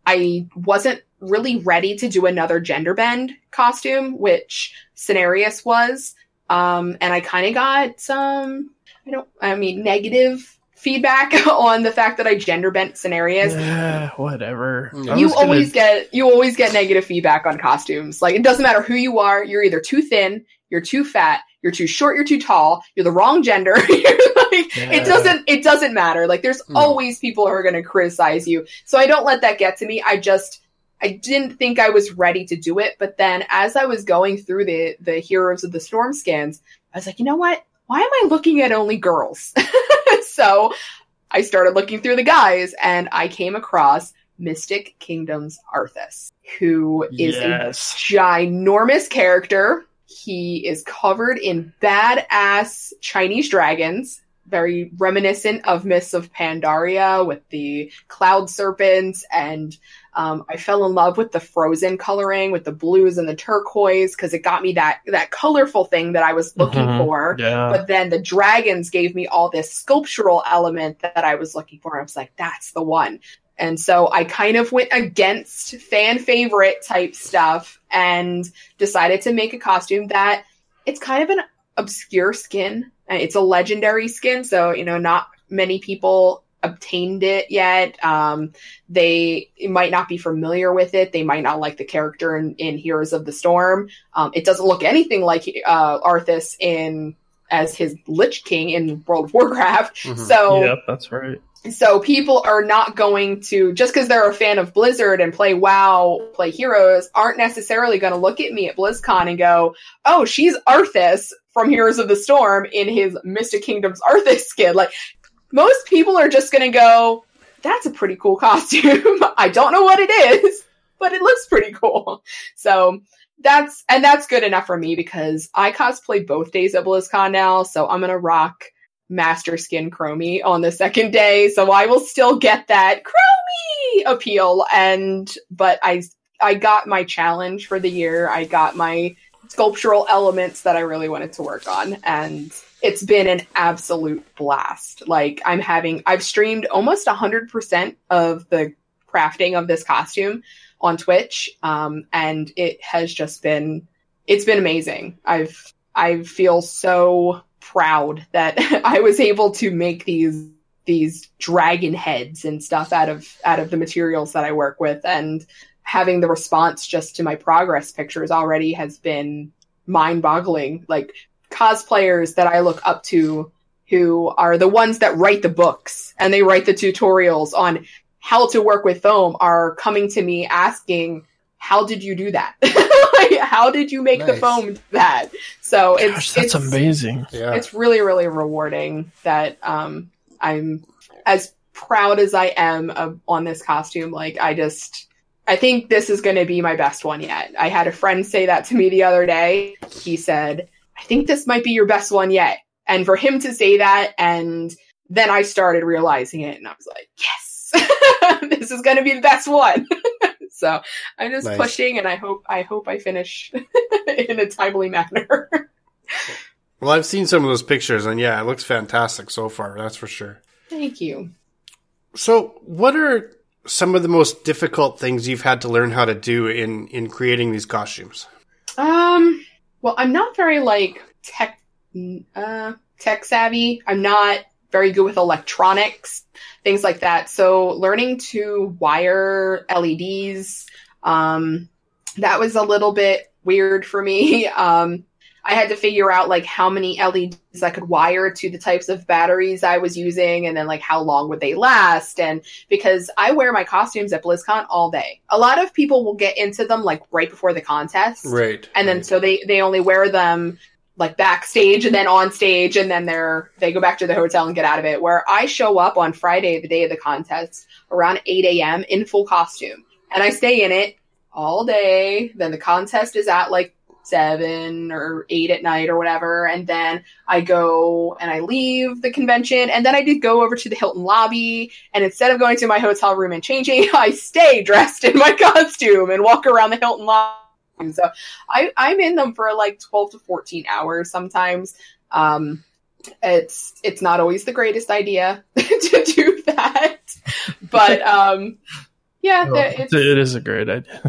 I wasn't really ready to do another gender bend costume, which Cenarius was. Um, and I kind of got some, I don't, I mean, negative feedback on the fact that I gender bent Cenarius. Yeah, whatever. Yeah. You was gonna- always get, you always get negative feedback on costumes. Like, it doesn't matter who you are. You're either too thin, you're too fat, you're too short, you're too tall, you're the wrong gender. Like, Yeah. it doesn't, it doesn't matter. Like, there's No. always people who are going to criticize you. So I don't let that get to me. I just, I didn't think I was ready to do it. But then as I was going through the, the Heroes of the Storm scans, I was like, you know what? Why am I looking at only girls? So I started looking through the guys and I came across Mystic Kingdom's Arthas, who is Yes. a ginormous character. He is covered in badass Chinese dragons, very reminiscent of Mists of Pandaria with the cloud serpents. And um, I fell in love with the Frozen coloring with the blues and the turquoise because it got me that, that colorful thing that I was looking Mhm. for. Yeah. But then the dragons gave me all this sculptural element that I was looking for. I was like, that's the one. And so I kind of went against fan favorite type stuff and decided to make a costume that it's kind of an obscure skin. It's a legendary skin. So, you know, not many people obtained it yet. Um, they might not be familiar with it. They might not like the character in, in Heroes of the Storm. Um, it doesn't look anything like uh, Arthas in as his Lich King in World of Warcraft. Mm-hmm. So Yep, that's right. So people are not going to, just because they're a fan of Blizzard and play WoW, play Heroes, aren't necessarily going to look at me at BlizzCon and go, oh, she's Arthas from Heroes of the Storm in his Mystic Kingdoms Arthas skin. Like, most people are just going to go, that's a pretty cool costume. I don't know what it is, but it looks pretty cool. So that's, and that's good enough for me because I cosplay both days at BlizzCon now. So I'm going to rock Master Skin Chromie on the second day, so I will still get that Chromie appeal. And but I I got my challenge for the year. I got my sculptural elements that I really wanted to work on, and it's been an absolute blast. Like I'm having I've streamed almost one hundred percent of the crafting of this costume on Twitch, um, and it has just been it's been amazing. I've I feel so proud that I was able to make these these dragon heads and stuff out of out of the materials that I work with, and having the response just to my progress pictures already has been mind-boggling. Like cosplayers that I look up to who are the ones that write the books and they write the tutorials on how to work with foam are coming to me asking, how did you do that? Like, how did you make Nice. the foam do that? So it's Gosh, that's it's, amazing. Yeah. it's really, really rewarding that um, I'm as proud as I am of, on this costume. Like, I just, I think this is going to be my best one yet. I had a friend say that to me the other day. He said, I think this might be your best one yet. And for him to say that, and then I started realizing it, and I was like, yes, this is going to be the best one. So I'm just Nice. pushing, and I hope I hope I finish in a timely manner. Well, I've seen some of those pictures, and yeah, it looks fantastic so far. That's for sure. Thank you. So, what are some of the most difficult things you've had to learn how to do in in creating these costumes? Um. Well, I'm not very like tech uh, tech savvy. I'm not very good with electronics, things like that. So learning to wire L E Ds, um, that was a little bit weird for me. Um, I had to figure out like how many L E Ds I could wire to the types of batteries I was using, and then like how long would they last. And because I wear my costumes at BlizzCon all day, a lot of people will get into them like right before the contest. Right. And then right. so they, they only wear them like backstage and then on stage, and then they're they go back to the hotel and get out of it. Where I show up on Friday, the day of the contest, around eight a.m. in full costume, and I stay in it all day. Then the contest is at like seven or eight at night or whatever, and then I go and I leave the convention, and then I did go over to the Hilton lobby, and instead of going to my hotel room and changing, I stay dressed in my costume and walk around the Hilton lobby. So I, I'm in them for like twelve to fourteen hours sometimes. Um, it's it's not always the greatest idea to do that, but um, yeah, No, the- it's, it is a great idea.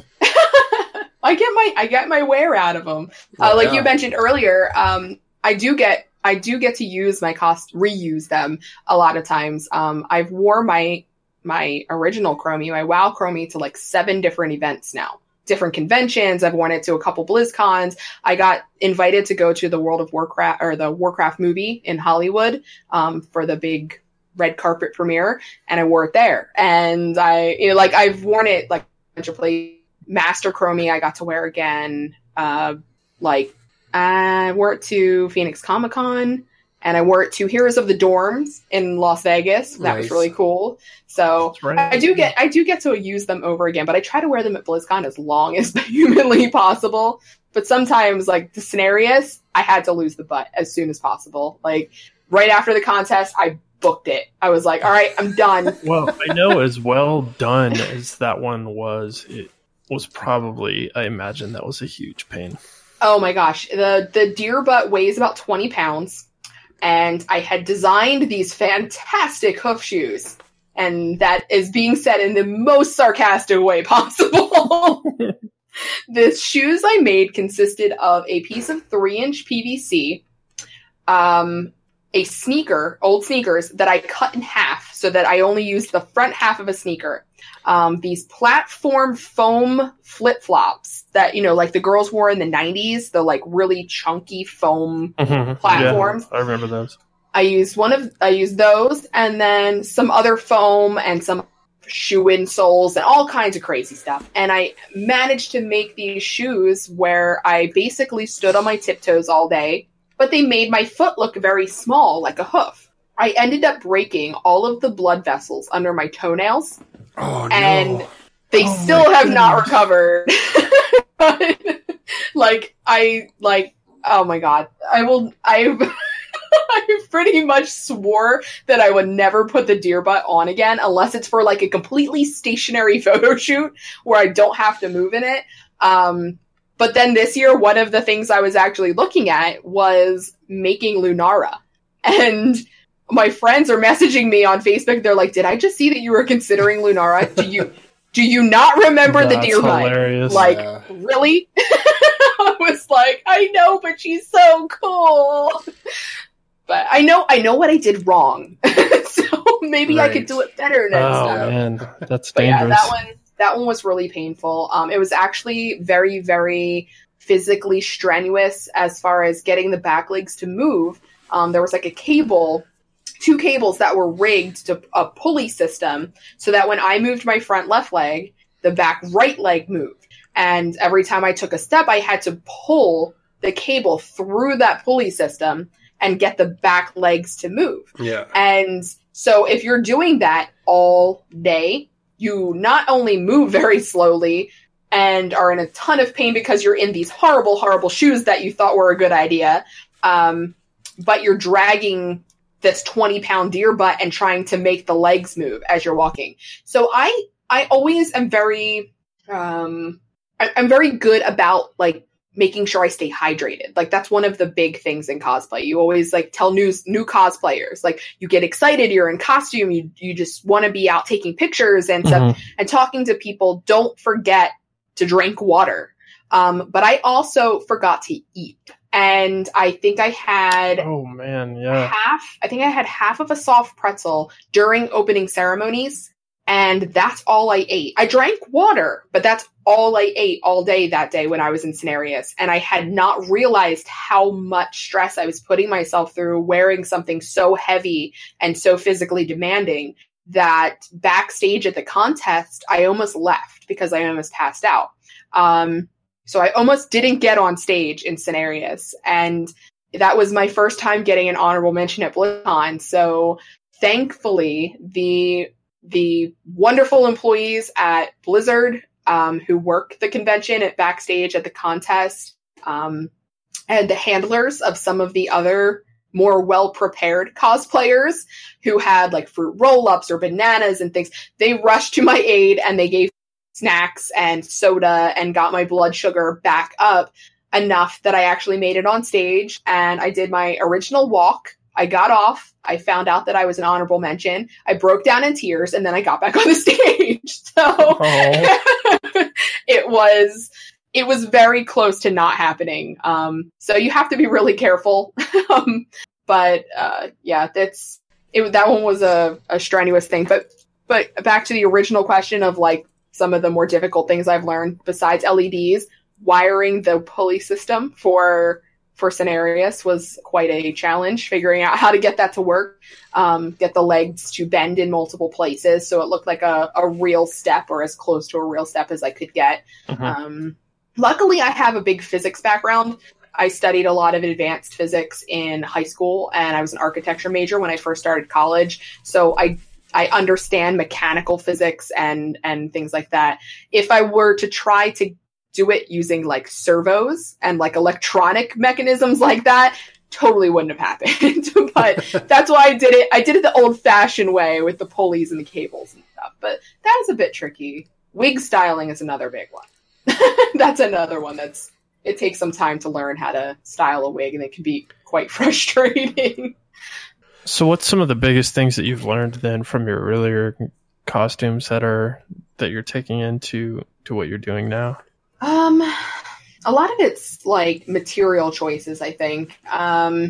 I get my I get my wear out of them. Well, uh, like yeah. you mentioned earlier, um, I do get I do get to use my cost reuse them a lot of times. Um, I've wore my my original Chromie, my WoW Chromie, to like seven different events now. Different conventions. I've worn it to a couple BlizzCons. I got invited to go to the World of Warcraft or the Warcraft movie in Hollywood um, for the big red carpet premiere, and I wore it there. And I, you know, like I've worn it like a bunch of places. Master Chromie I got to wear again. Uh, like I wore it to Phoenix Comic Con, and I wore it to Heroes of the Dorms in Las Vegas. That Nice. was really cool. So That's right. I do get I do get to use them over again, but I try to wear them at BlizzCon as long as humanly possible. But sometimes, like the Cenarius, I had to lose the butt as soon as possible. Like right after the contest, I booked it. I was like, all right, I'm done. Well, I know as well done as that one was, it was probably, I imagine that was a huge pain. Oh my gosh. The the deer butt weighs about twenty pounds. And I had designed these fantastic hoof shoes. And that is being said in the most sarcastic way possible. The shoes I made consisted of a piece of three inch P V C, um, a sneaker, old sneakers, that I cut in half so that I only used the front half of a sneaker. Um, these platform foam flip-flops that, you know, like the girls wore in the nineties, the like really chunky foam Mm-hmm. platforms. Yeah, I remember those. I used one of, I used those and then some other foam and some shoe insoles and all kinds of crazy stuff. And I managed to make these shoes where I basically stood on my tiptoes all day, but they made my foot look very small, like a hoof. I ended up breaking all of the blood vessels under my toenails. Oh, no. And they Oh, still my have not goodness. recovered. like, I, like, oh my god. I will, I, I pretty much swore that I would never put the deer butt on again unless it's for like a completely stationary photo shoot where I don't have to move in it. Um, but then this year, one of the things I was actually looking at was making Lunara. And my friends are messaging me on Facebook. They're like, did I just see that you were considering Lunara? Do you do you not remember the That's deer butt? hilarious. Like, Yeah. really? I was like, I know, but she's so cool. But I know I know what I did wrong. So maybe I could Right. do it better next Oh time. man, that's But yeah, dangerous. that one that one was really painful. Um, it was actually very, very physically strenuous as far as getting the back legs to move. Um, there was like a cable, two cables that were rigged to a pulley system so that when I moved my front left leg, the back right leg moved. And every time I took a step, I had to pull the cable through that pulley system and get the back legs to move. Yeah. And so if you're doing that all day, you not only move very slowly and are in a ton of pain because you're in these horrible, horrible shoes that you thought were a good idea, um, but you're dragging this twenty pound deer butt and trying to make the legs move as you're walking. So I, I always am very, um, I, I'm very good about like making sure I stay hydrated. Like that's one of the big things in cosplay. You always like tell new, new cosplayers, like you get excited, you're in costume, you, you just want to be out taking pictures and stuff Mhm. and talking to people. Don't forget to drink water. Um, but I also forgot to eat. And I think I had Oh man, yeah. half, I think I had half of a soft pretzel during opening ceremonies. And that's all I ate. I drank water, but that's all I ate all day that day when I was in Cenarius. And I had not realized how much stress I was putting myself through wearing something so heavy and so physically demanding that backstage at the contest, I almost left because I almost passed out. Um, so I almost didn't get on stage in Cenarius. And that was my first time getting an honorable mention at BlizzCon. So thankfully, the the wonderful employees at Blizzard um, who work the convention at backstage at the contest, um, and the handlers of some of the other more well-prepared cosplayers who had like fruit roll-ups or bananas and things, they rushed to my aid and they gave snacks and soda and got my blood sugar back up enough that I actually made it on stage and I did my original walk. I got off. I found out that I was an honorable mention. I broke down in tears and then I got back on the stage. So it was, it was very close to not happening. Um, so you have to be really careful. um, but, uh, yeah, that's, it, that one was a, a strenuous thing. But, but back to the original question of like some of the more difficult things I've learned besides L E Ds, wiring the pulley system for for Cenarius was quite a challenge, figuring out how to get that to work, um, get the legs to bend in multiple places so it looked like a, a real step or as close to a real step as I could get. Mhm. Um, luckily, I have a big physics background. I studied a lot of advanced physics in high school, and I was an architecture major when I first started college. So I I understand mechanical physics and and things like that. If I were to try to do it using like servos and like electronic mechanisms like that, totally wouldn't have happened. But that's why I did it. I did it the old fashioned way with the pulleys and the cables and stuff. But that is a bit tricky. Wig styling is another big one. That's another one that's, it takes some time to learn how to style a wig and it can be quite frustrating. So what's some of the biggest things that you've learned then from your earlier costumes that are that you're taking into to what you're doing now? Um, a lot of it's like material choices, I think. Um,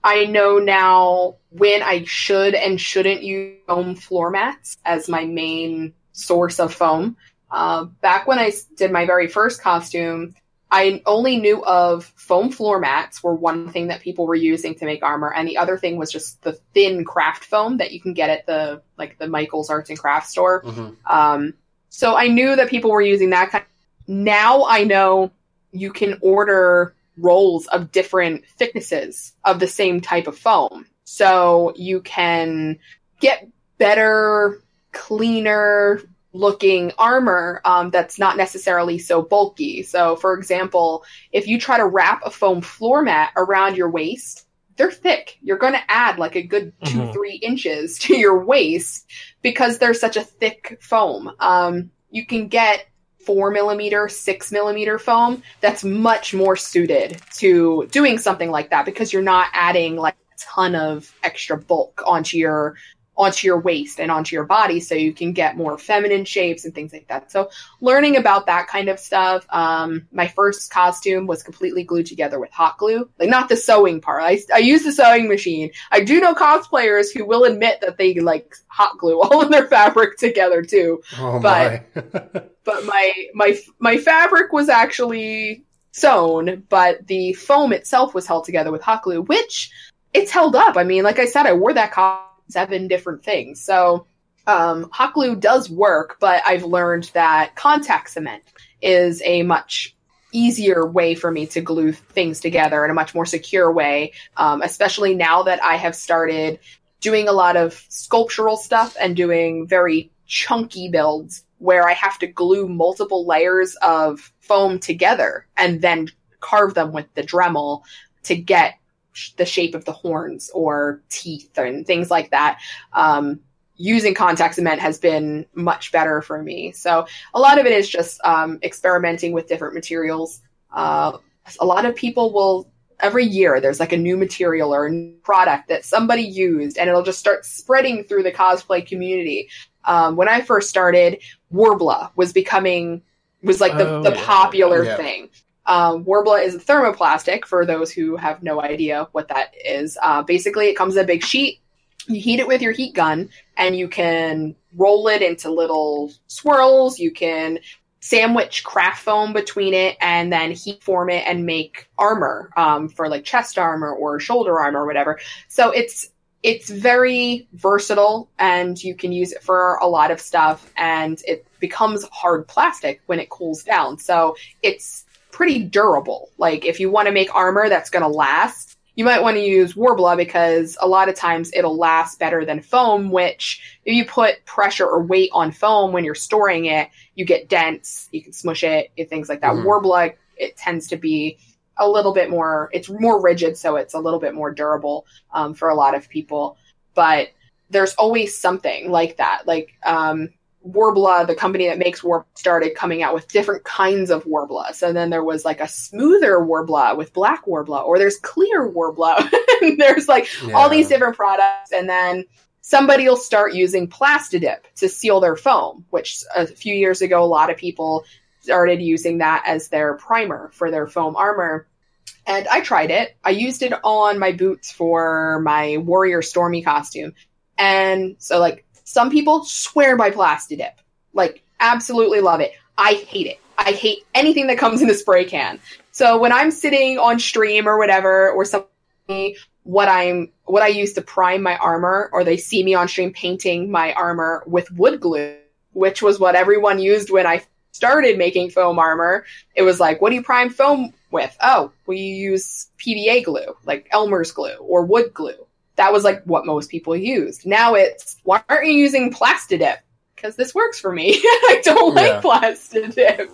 I know now when I should and shouldn't use foam floor mats as my main source of foam. Uh, back when I s- did my very first costume, I only knew of foam floor mats were one thing that people were using to make armor, and the other thing was just the thin craft foam that you can get at the like the Michael's Arts and Crafts store. Mm-hmm. Um, so I knew that people were using that kind. Now I know you can order rolls of different thicknesses of the same type of foam, so you can get better, cleaner looking armor um, that's not necessarily so bulky. So, for example, if you try to wrap a foam floor mat around your waist, they're thick. You're going to add like a good two, Mhm. three inches to your waist because they're such a thick foam. Um, you can get four millimeter, six millimeter foam that's much more suited to doing something like that because you're not adding like a ton of extra bulk onto your onto your waist and onto your body, so you can get more feminine shapes and things like that. So learning about that kind of stuff. Um, my first costume was completely glued together with hot glue, like not the sewing part. I, I use the sewing machine. I do know cosplayers who will admit that they like hot glue all of their fabric together too. Oh But- my. But my my my fabric was actually sewn, but the foam itself was held together with hot glue, which it's held up. I mean, like I said, I wore that costume seven different things. So um, hot glue does work, but I've learned that contact cement is a much easier way for me to glue things together in a much more secure way, um, especially now that I have started doing a lot of sculptural stuff and doing very chunky builds where I have to glue multiple layers of foam together and then carve them with the Dremel to get the shape of the horns or teeth and things like that. Um, using contact cement has been much better for me. So a lot of it is just um, experimenting with different materials. Uh, a lot of people will, every year there's like a new material or a new product that somebody used and it'll just start spreading through the cosplay community. Um, when I first started, Worbla was becoming, was like the, Oh, the yeah. popular Yeah. thing. Um, Worbla is a thermoplastic, for those who have no idea what that is. Uh, basically, it comes in a big sheet. You heat it with your heat gun, and you can roll it into little swirls. You can sandwich craft foam between it, and then heat form it and make armor um, for like chest armor or shoulder armor or whatever. So it's it's very versatile, and you can use it for a lot of stuff, and it becomes hard plastic when it cools down. So it's pretty durable. Like if you want to make armor that's going to last, you might want to use Worbla because a lot of times it'll last better than foam, which if you put pressure or weight on foam when you're storing it, you get dents, you can smush it, and things like that. Mhm. Worbla, it tends to be a little bit more, it's more rigid, so it's a little bit more durable um, for a lot of people. But there's always something like that. Like, um, Worbla, the company that makes Worbla, started coming out with different kinds of Worbla. So then there was like a smoother Worbla with black Worbla, or there's clear Worbla. And there's like Yeah. all these different products. And then somebody will start using Plastidip to seal their foam, which a few years ago, a lot of people started using that as their primer for their foam armor. And I tried it. I used it on my boots for my Warrior Stormy costume. And so like, some people swear by Plastidip. Like, absolutely love it. I hate it. I hate anything that comes in a spray can. So when I'm sitting on stream or whatever, or something, what I'm, what I use to prime my armor, or they see me on stream painting my armor with wood glue, which was what everyone used when I started making foam armor. It was like, what do you prime foam with? Oh, we use P V A glue, like Elmer's glue or wood glue. That was like what most people used. Now it's, why aren't you using Plastidip? Because this works for me. I don't like Yeah. Plastidip.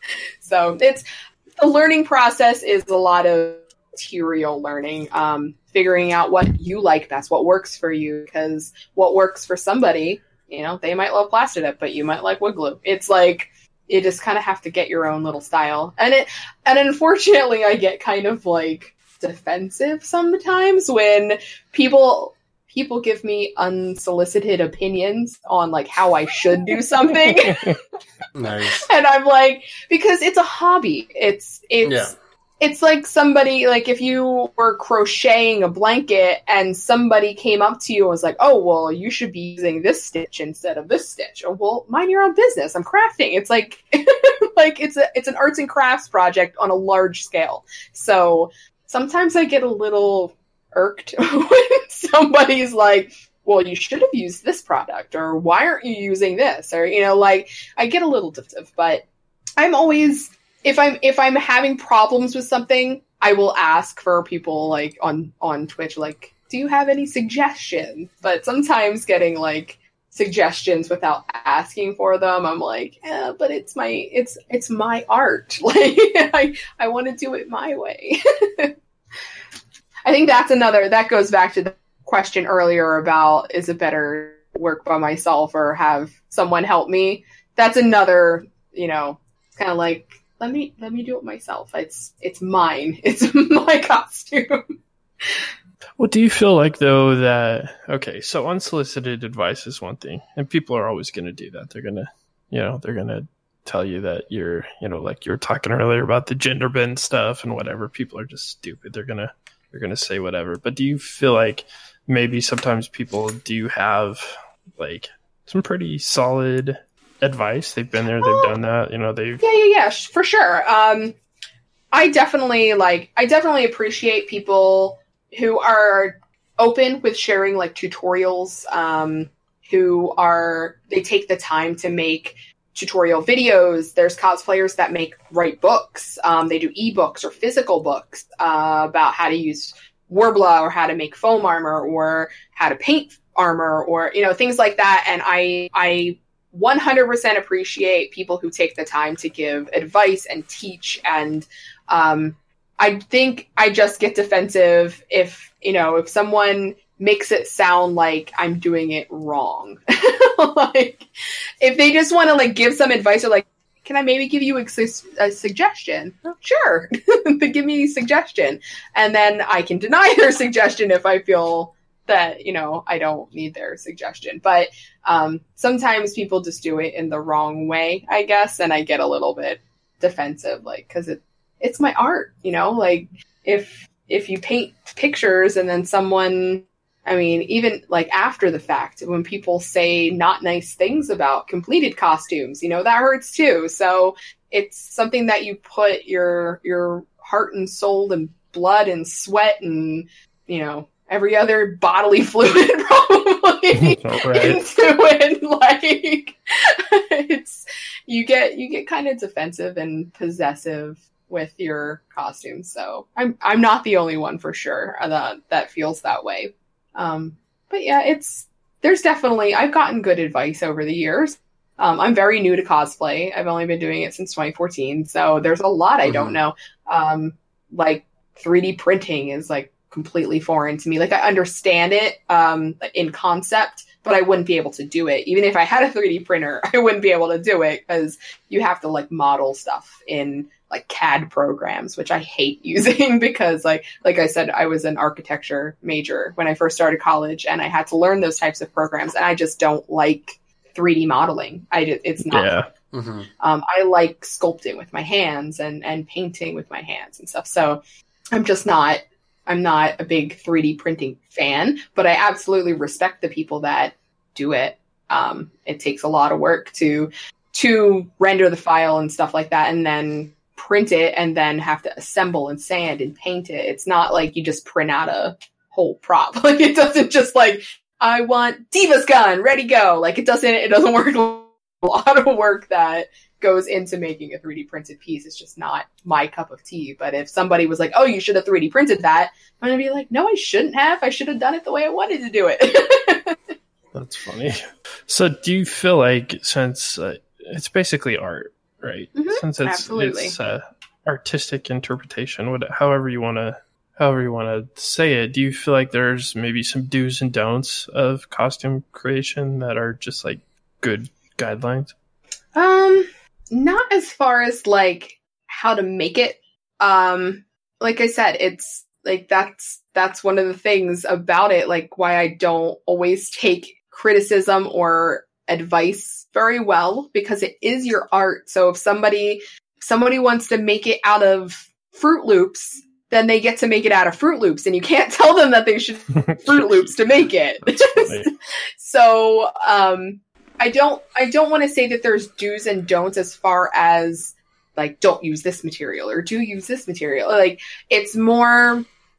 So it's, the learning process is a lot of material learning, um, figuring out what you like best, what works for you. Because what works for somebody, you know, they might love Plastidip, but you might like wood glue. It's like, you just kind of have to get your own little style. And it, and unfortunately I get kind of like defensive sometimes when people people give me unsolicited opinions on like how I should do something. Nice. And I'm like, because it's a hobby. It's it's Yeah. it's like somebody, like if you were crocheting a blanket and somebody came up to you and was like, oh, well, you should be using this stitch instead of this stitch. Oh, well, mind your own business. I'm crafting. It's like, like it's a, it's an arts and crafts project on a large scale. So sometimes I get a little irked when somebody's like, well, you should have used this product, or why aren't you using this? Or, you know, like I get a little defensive, but I'm always, If I'm if I'm having problems with something, I will ask for people like on, on Twitch, like, do you have any suggestions? But sometimes getting like suggestions without asking for them, I'm like, eh, but it's my it's it's my art. Like I I want to do it my way. I think that's another that goes back to the question earlier about is it better work by myself or have someone help me? That's another, you know, kind of like Let me let me do it myself. It's it's mine. It's my costume. Well, do you feel like though that okay, so unsolicited advice is one thing, and people are always going to do that. They're gonna, you know, they're gonna tell you that you're, you know, like you were talking earlier about the gender bend stuff and whatever. People are just stupid. They're gonna they're gonna say whatever. But do you feel like maybe sometimes people do have like some pretty solid advice? They've been there, they've done that, you know, they've yeah yeah yeah for sure. um I definitely like I definitely appreciate people who are open with sharing like tutorials, um who are they take the time to make tutorial videos. There's cosplayers that make write books, um they do ebooks or physical books uh, about how to use Worbla or how to make foam armor or how to paint armor or, you know, things like that. And I I one hundred percent appreciate people who take the time to give advice and teach. And um, I think I just get defensive if, you know, if someone makes it sound like I'm doing it wrong. Like, if they just want to, like, give some advice or, like, can I maybe give you a, a suggestion? Oh, sure. Give me a suggestion. And then I can deny their suggestion if I feel that, you know, I don't need their suggestion. But um, sometimes people just do it in the wrong way, I guess, and I get a little bit defensive, like, because it, it's my art, you know? Like, if if you paint pictures and then someone, I mean, even, like, after the fact, when people say not nice things about completed costumes, you know, that hurts too. So it's something that you put your your heart and soul and blood and sweat and, you know, every other bodily fluid probably right. into it. Like, it's you get you get kind of defensive and possessive with your costumes. So I'm I'm not the only one for sure that that feels that way. Um, but yeah, it's there's definitely I've gotten good advice over the years. Um, I'm very new to cosplay. I've only been doing it since twenty fourteen, so there's a lot I mm-hmm. don't know. Um, like three D printing is like completely foreign to me. Like, I understand it um, in concept, but I wouldn't be able to do it. Even if I had a three D printer, I wouldn't be able to do it because you have to like model stuff in like C A D programs, which I hate using because like, like I said, I was an architecture major when I first started college and I had to learn those types of programs. And I just don't like three D modeling. I just, it's not. Yeah. Mm-hmm. Um, I like sculpting with my hands and, and painting with my hands and stuff. So I'm just not, I'm not a big three D printing fan, but I absolutely respect the people that do it. Um, it takes a lot of work to, to render the file and stuff like that, and then print it and then have to assemble and sand and paint it. It's not like you just print out a whole prop. Like, it doesn't just like, I want Diva's gun, ready, go. Like, it doesn't, it doesn't work. A lot of work that goes into making a three D printed piece. It's just not my cup of tea. But if somebody was like, oh, you should have three D printed that, I'm going to be like, no, I shouldn't have. I should have done it the way I wanted to do it. That's funny. So do you feel like, since uh, it's basically art, right? Mm-hmm. Since it's, Absolutely. it's uh, artistic interpretation, what, however you want to however you want to say it, do you feel like there's maybe some do's and don'ts of costume creation that are just like good guidelines? Um, not as far as like how to make it. Um, like I said, it's like that's that's one of the things about it, like why I don't always take criticism or advice very well, because it is your art. So if somebody somebody wants to make it out of Fruit Loops, then they get to make it out of Fruit Loops, and you can't tell them that they should Fruit Loops to make it. So um, I don't I don't want to say that there's do's and don'ts as far as like don't use this material or do use this material. Like it's more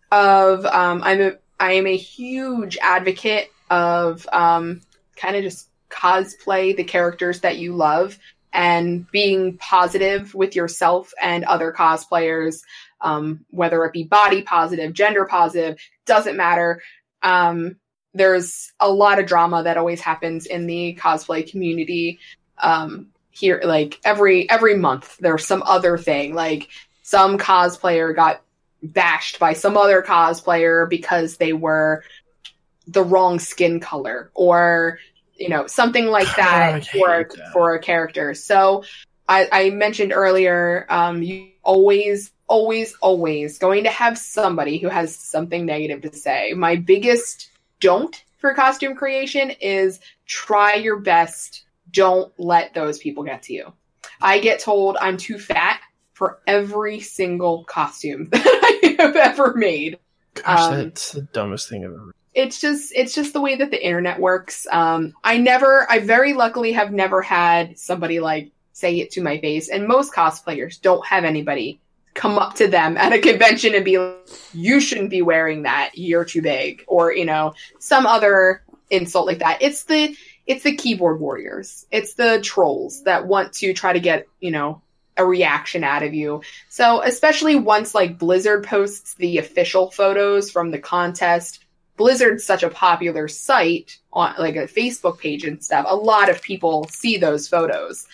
of um, I'm a I am a huge advocate of um, kind of just cosplay the characters that you love and being positive with yourself and other cosplayers, um, whether it be body positive, gender positive, doesn't matter. Um, there's a lot of drama that always happens in the cosplay community. Um, here, like every, every month there's some other thing, like some cosplayer got bashed by some other cosplayer because they were the wrong skin color or, you know, something like that for, that. for a character. So I, I mentioned earlier, um, you always, always, always going to have somebody who has something negative to say. My biggest don't for costume creation is try your best. Don't let those people get to you. I get told I'm too fat for every single costume that I have ever made. Gosh, um, that's the dumbest thing I've ever. It's just, it's just the way that the internet works. Um, I never, I very luckily have never had somebody like say it to my face. And most cosplayers don't have anybody come up to them at a convention and be like, you shouldn't be wearing that. You're too big. Or, you know, some other insult like that. It's the, it's the keyboard warriors. It's the trolls that want to try to get, you know, a reaction out of you. So especially once like Blizzard posts the official photos from the contest, Blizzard's such a popular site on like a Facebook page and stuff. A lot of people see those photos.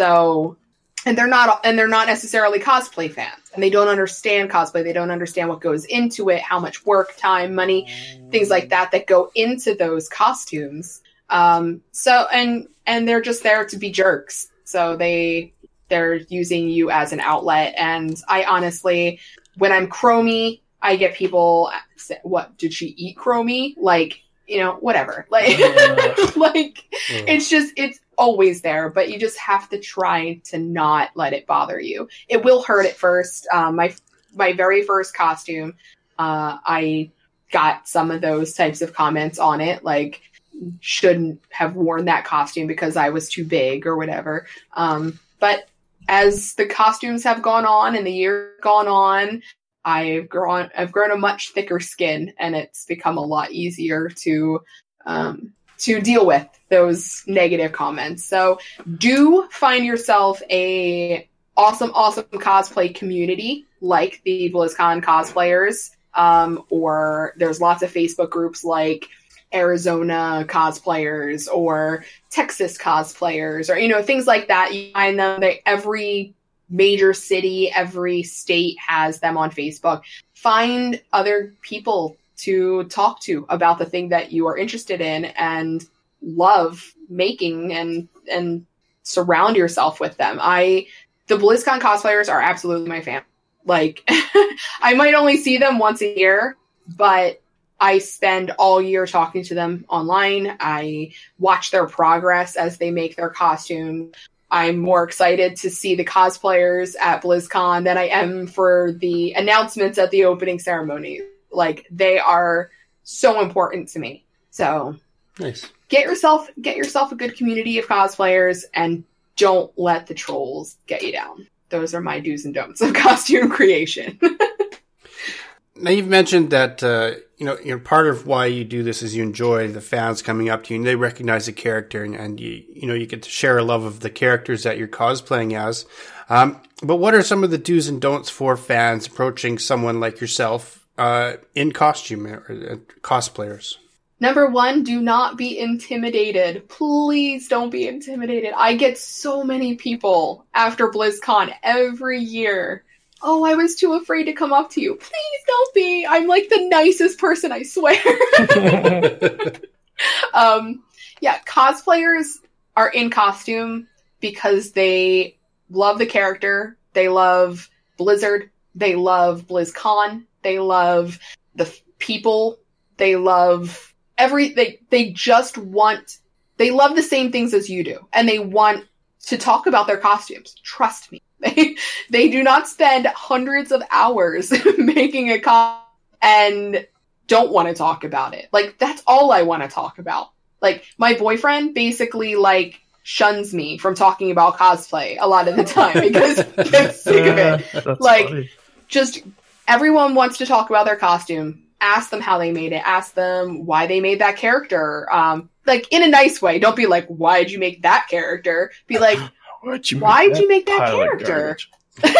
So, and they're not, and they're not necessarily cosplay fans and they don't understand cosplay. They don't understand what goes into it, how much work, time, money, things like that, that go into those costumes. Um, so, and, and they're just there to be jerks. So they, they're using you as an outlet. And I honestly, when I'm Chromie, I get people say, what, did she eat Chromie? Like, you know, whatever. Like, uh, like uh. It's just, it's always there, but you just have to try to not let it bother you. It will hurt at first. Um, my, my very first costume, uh, I got some of those types of comments on it. Like, shouldn't have worn that costume because I was too big or whatever. Um, but as the costumes have gone on and the year gone on, I've grown, I've grown a much thicker skin and it's become a lot easier to, um, to deal with those negative comments. So do find yourself a awesome, awesome cosplay community like the BlizzCon cosplayers. Um, or there's lots of Facebook groups like Arizona cosplayers or Texas cosplayers or, you know, things like that. You find them, they, every major city, every state has them on Facebook. Find other people to talk to about the thing that you are interested in and love making and, and surround yourself with them. I, the BlizzCon cosplayers are absolutely my fan. Like, I might only see them once a year, but I spend all year talking to them online. I watch their progress as they make their costume. I'm more excited to see the cosplayers at BlizzCon than I am for the announcements at the opening ceremony. Like, they are so important to me. So nice. Get yourself, get yourself a good community of cosplayers and don't let the trolls get you down. Those are my do's and don'ts of costume creation. Now, you've mentioned that, uh, you know, you know, part of why you do this is you enjoy the fans coming up to you and they recognize the character and, and you, you know, you get to share a love of the characters that you're cosplaying as. Um, but what are some of the do's and don'ts for fans approaching someone like yourself, uh, in costume or uh, cosplayers? Number one, do not be intimidated. Please don't be intimidated. I get so many people after BlizzCon every year. Oh, I was too afraid to come up to you. Please don't be. I'm like the nicest person, I swear. um, yeah, cosplayers are in costume because they love the character. They love Blizzard. They love BlizzCon. They love the f- people. They love every, they, they just want, they love the same things as you do. And they want to talk about their costumes. Trust me. They, they do not spend hundreds of hours making a costume and don't want to talk about it. Like, that's all I want to talk about. Like, my boyfriend basically, like, shuns me from talking about cosplay a lot of the time because he gets sick of it. That's like, funny. just everyone wants to talk about their costume. Ask them how they made it. Ask them why they made that character. Um, like, in a nice way. Don't be like, why'd you make that character? Be like, Why'd you why'd make you make that pile of character? garbage?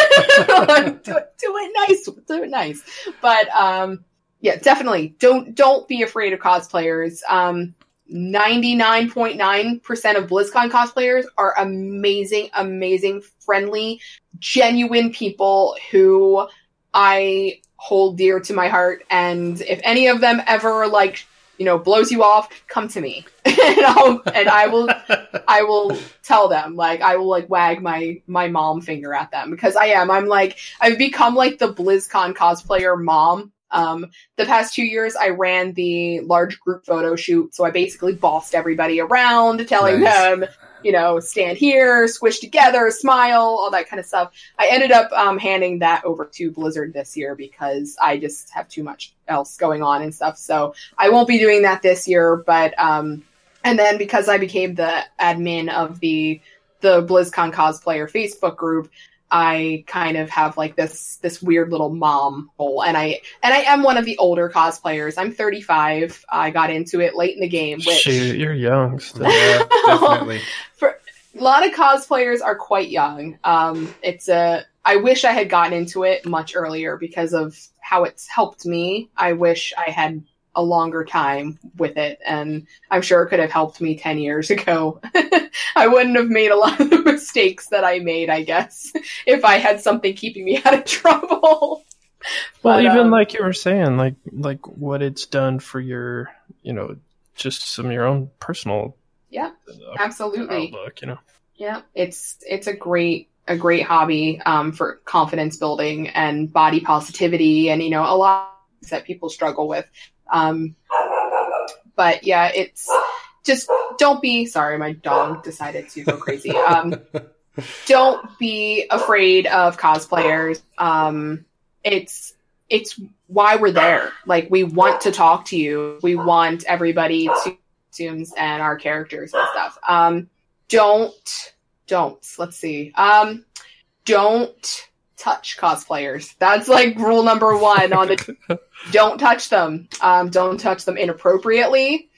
do, it, do it nice. Do it nice. But, um, yeah, definitely. Don't, don't be afraid of cosplayers. Um, ninety-nine point nine percent of BlizzCon cosplayers are amazing, amazing, friendly, genuine people who I hold dear to my heart. And if any of them ever, like, you know, blows you off, come to me. and, I'll, and I will, I will tell them, like, I will, like, wag my, my mom finger at them because I am, I'm like, I've become like the BlizzCon cosplayer mom. Um, the past two years I ran the large group photo shoot. So I basically bossed everybody around, telling Nice. them, you know, stand here, squish together, smile, all that kind of stuff. I ended up, um, handing that over to Blizzard this year because I just have too much else going on and stuff. So I won't be doing that this year, but, um, and then because I became the admin of the, the BlizzCon cosplayer Facebook group, I kind of have like this, this weird little mom role. And I, and I am one of the older cosplayers. I'm thirty-five. I got into it late in the game, which Shoot, you're young still. Yeah, definitely. for a lot of cosplayers are quite young. Um, it's a, I wish I had gotten into it much earlier because of how it's helped me. I wish I had a longer time with it, and I'm sure it could have helped me ten years ago. I wouldn't have made a lot of the mistakes that I made, I guess, if I had something keeping me out of trouble. Well, But, even um, like you were saying, like like what it's done for your, you know, just some of your own personal Yeah, uh, absolutely. outlook, you know. Yeah, it's it's a great a great hobby um, for confidence building and body positivity, and you know a lot of things that people struggle with. Um, but yeah, it's just don't be sorry. My dog decided to go crazy. Um, don't be afraid of cosplayers. Um, it's it's why we're there. Like, we want to talk to you. We want everybody to costumes and our characters and stuff. Um, don't don't let's see. Um, don't touch cosplayers. That's like rule number one on the. Don't touch them. Um, don't touch them inappropriately.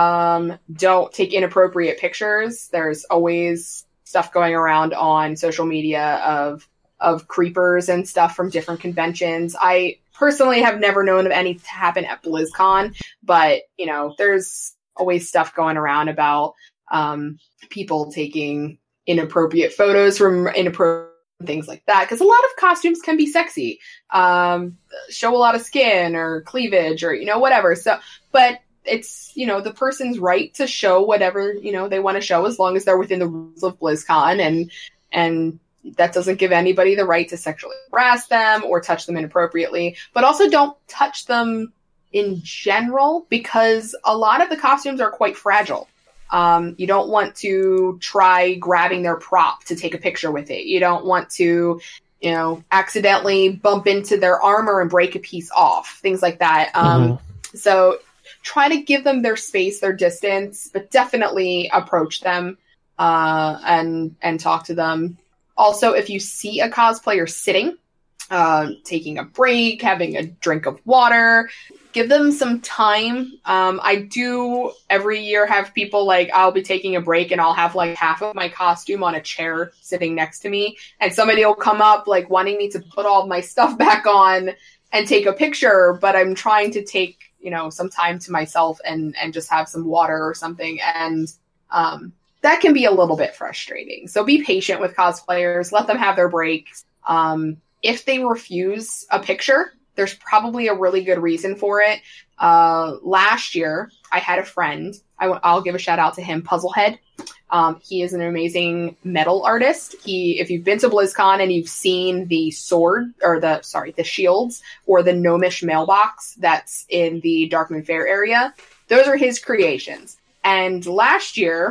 Um, don't take inappropriate pictures. There's always stuff going around on social media of of creepers and stuff from different conventions. I personally have never known of any to happen at BlizzCon, but you know, there's always stuff going around about um, people taking inappropriate photos from inappropriate things like that, because a lot of costumes can be sexy, um, show a lot of skin or cleavage or, you know, whatever. So, but it's, you know, the person's right to show whatever, you know, they want to show as long as they're within the rules of BlizzCon, and, and that doesn't give anybody the right to sexually harass them or touch them inappropriately, but also don't touch them in general, because a lot of the costumes are quite fragile. Um, you don't want to try grabbing their prop to take a picture with it. You don't want to, you know, accidentally bump into their armor and break a piece off, things like that. Um, mm-hmm. So try to give them their space, their distance, but definitely approach them, uh, and, and talk to them. Also, if you see a cosplayer sitting, uh, taking a break, having a drink of water, give them some time. Um, I do every year have people, like, I'll be taking a break and I'll have like half of my costume on a chair sitting next to me, and somebody will come up like wanting me to put all of my stuff back on and take a picture, but I'm trying to take, you know, some time to myself and, and just have some water or something. And, um, that can be a little bit frustrating. So be patient with cosplayers, let them have their breaks. Um, if they refuse a picture, there's probably a really good reason for it. Uh, last year, I had a friend. I w- I'll give a shout out to him, Puzzlehead. Um, he is an amazing metal artist. He, if you've been to BlizzCon and you've seen the sword, or the, sorry, the shields, or the gnomish mailbox that's in the Darkmoon Fair area, those are his creations. And last year,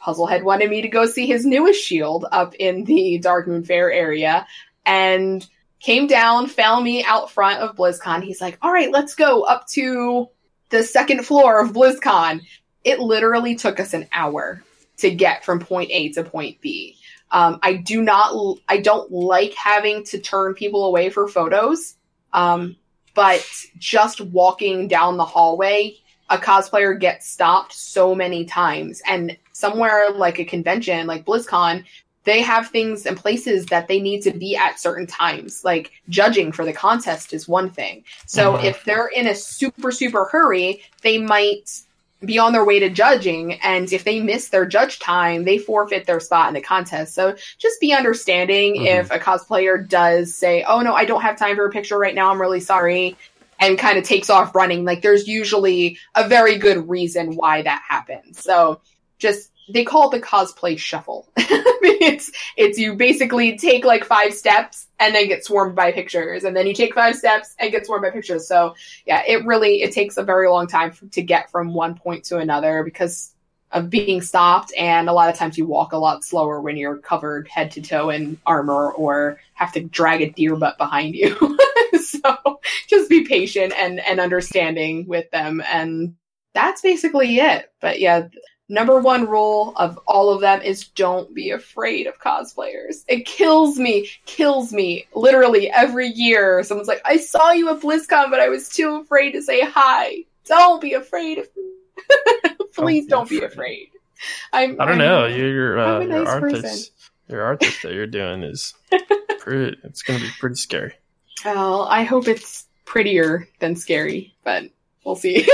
Puzzlehead wanted me to go see his newest shield up in the Darkmoon Fair area, and came down, found me out front of BlizzCon. He's like, all right, let's go up to the second floor of BlizzCon. It literally took us an hour to get from point A to point B. Um, I do not, I don't like having to turn people away for photos. Um, but just walking down the hallway, a cosplayer gets stopped so many times. And somewhere like a convention, like BlizzCon, they have things and places that they need to be at certain times. Like judging for the contest is one thing. So mm-hmm. if they're in a super, super hurry, they might be on their way to judging. And if they miss their judge time, they forfeit their spot in the contest. So just be understanding mm-hmm. if a cosplayer does say, oh no, I don't have time for a picture right now, I'm really sorry, and kind of takes off running. Like there's usually a very good reason why that happens. So just, they call it the cosplay shuffle. it's it's you basically take like five steps and then get swarmed by pictures, and then you take five steps and get swarmed by pictures. So yeah, it really it takes a very long time for, to get from one point to another because of being stopped, and a lot of times you walk a lot slower when you're covered head to toe in armor or have to drag a deer butt behind you. So just be patient and and understanding with them, and that's basically it. But yeah. Number one rule of all of them is don't be afraid of cosplayers. It kills me, kills me. Literally every year, someone's like, I saw you at BlizzCon, but I was too afraid to say hi. Don't be afraid of me. Please don't be afraid. I'm, I don't I'm, know. Your, uh, I'm a your nice art person. that's, your art that you're doing is pretty, it's going to be pretty scary. Well, I hope it's prettier than scary, but we'll see.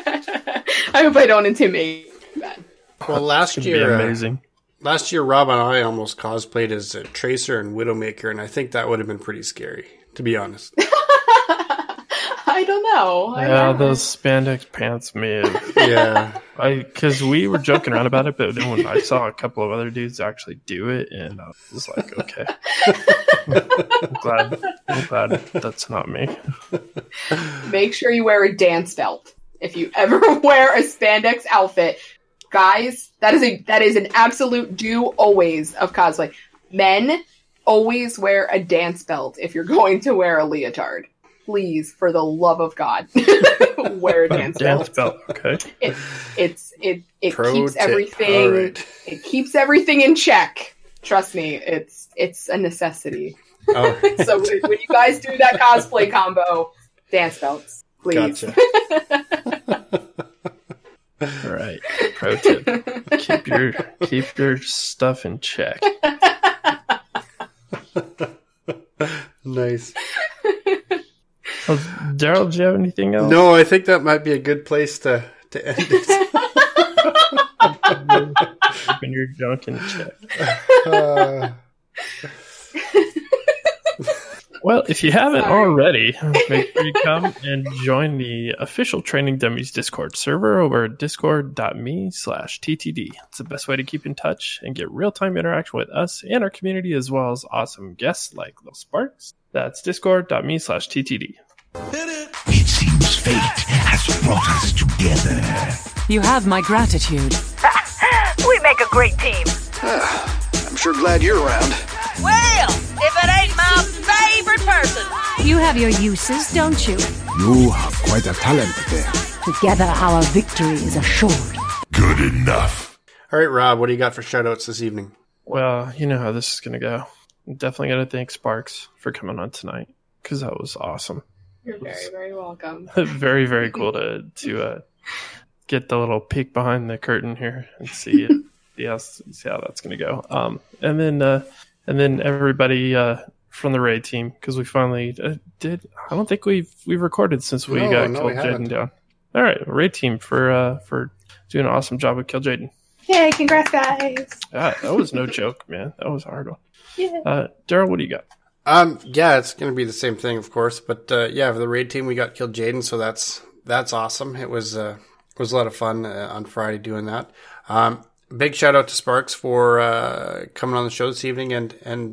I hope I don't intimidate. Well, last It's year, be amazing. Uh, last year, Rob and I almost cosplayed as a Tracer and Widowmaker, and I think that would have been pretty scary, to be honest. I don't know. I Yeah, don't know. those spandex pants may have. Yeah. I because we were joking around about it, but then when I saw a couple of other dudes actually do it, and I was like, okay, I'm glad, I'm glad that's not me. Make sure you wear a dance belt if you ever wear a spandex outfit, guys. That is a that is an absolute do always of cosplay. Men, always wear a dance belt if you're going to wear a leotard. Please, for the love of God, wear a dance, Dance belt. belt, okay. It it's it it Pro keeps tip. everything All right. it keeps everything in check. Trust me, it's it's a necessity. Oh, So when, when you guys do that cosplay combo, dance belts, please. gotcha. All right. Pro tip: keep your keep your stuff in check. Nice. Oh, Daryl, do you have anything else? No, I think that might be a good place to, to end it. Keeping your junk in check. Uh, Well, if you haven't Sorry. already, make sure you come and join the official Training Dummies Discord server over at discord.me slash TTD. It's the best way to keep in touch and get real-time interaction with us and our community, as well as awesome guests like Little Sparks. That's discord.me slash TTD. It seems fate has brought us together. You have my gratitude. We make a great team. I'm sure glad you're around. Well, if it ain't my favorite person. You have your uses, don't you? You have quite a talent there. Together our victory is assured. Good enough. all right, Rob, what do you got for shoutouts this evening? Well, you know how this is going to go. I'm definitely going to thank Sparks for coming on tonight, because that was awesome. You're very, very welcome. very, very cool to to uh, get the little peek behind the curtain here and see it. Yeah, see how that's going to go. Um, and then uh, and then everybody uh, from the raid team, because we finally uh, did. I don't think we've we've recorded since we No, got no, Kill we haven't. Jaden down. All right, raid team for uh, for doing an awesome job with Kill Jaden. Yay, congrats, guys. Yeah, that was no joke, man. That was a hard one. Yeah. Uh, Daryl, what do you got? Um, yeah, it's going to be the same thing, of course. But uh, yeah, for the raid team, we got Killed Jaden, so that's that's awesome. It was uh, it was a lot of fun uh, on Friday doing that. Um, big shout out to Sparks for uh, coming on the show this evening and and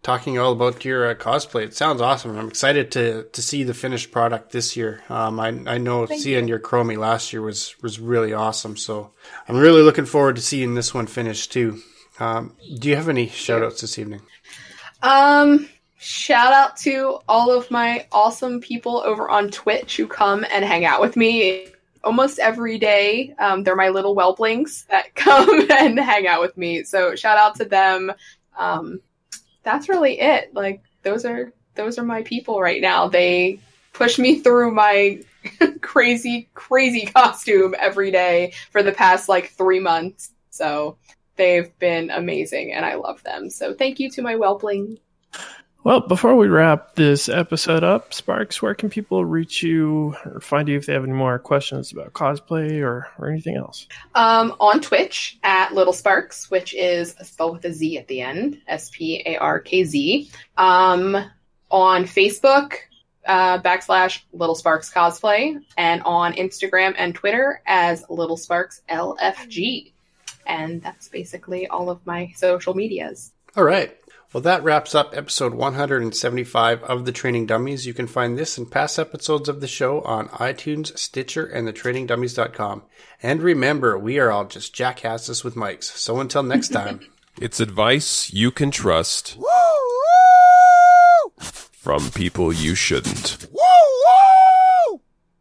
talking all about your uh, cosplay. It sounds awesome. I'm excited to to see the finished product this year. Um, I I know Thank seeing you. your Chromie last year was was really awesome. So I'm really looking forward to seeing this one finished too. Um, do you have any shout outs this evening? Um, shout out to all of my awesome people over on Twitch who come and hang out with me almost every day. Um, they're my little whelplings that come and hang out with me. So shout out to them. Um, that's really it. Like those are, those are my people right now. They push me through my crazy, crazy costume every day for the past like three months. So they've been amazing and I love them. So thank you to my whelpling. Well, before we wrap this episode up, Sparks, where can people reach you or find you if they have any more questions about cosplay or, or anything else? Um, on Twitch at Little Sparks, which is spelled with a Z at the end, S P A R K Z. Um, on Facebook, uh, backslash Little Sparks Cosplay, and on Instagram and Twitter as Little Sparks L F G. And that's basically all of my social medias. All right. Well, that wraps up episode one seventy-five of The Training Dummies. You can find this and past episodes of the show on iTunes, Stitcher, and the training dummies dot com. And remember, we are all just jackasses with mics. So until next time. It's advice you can trust from people you shouldn't.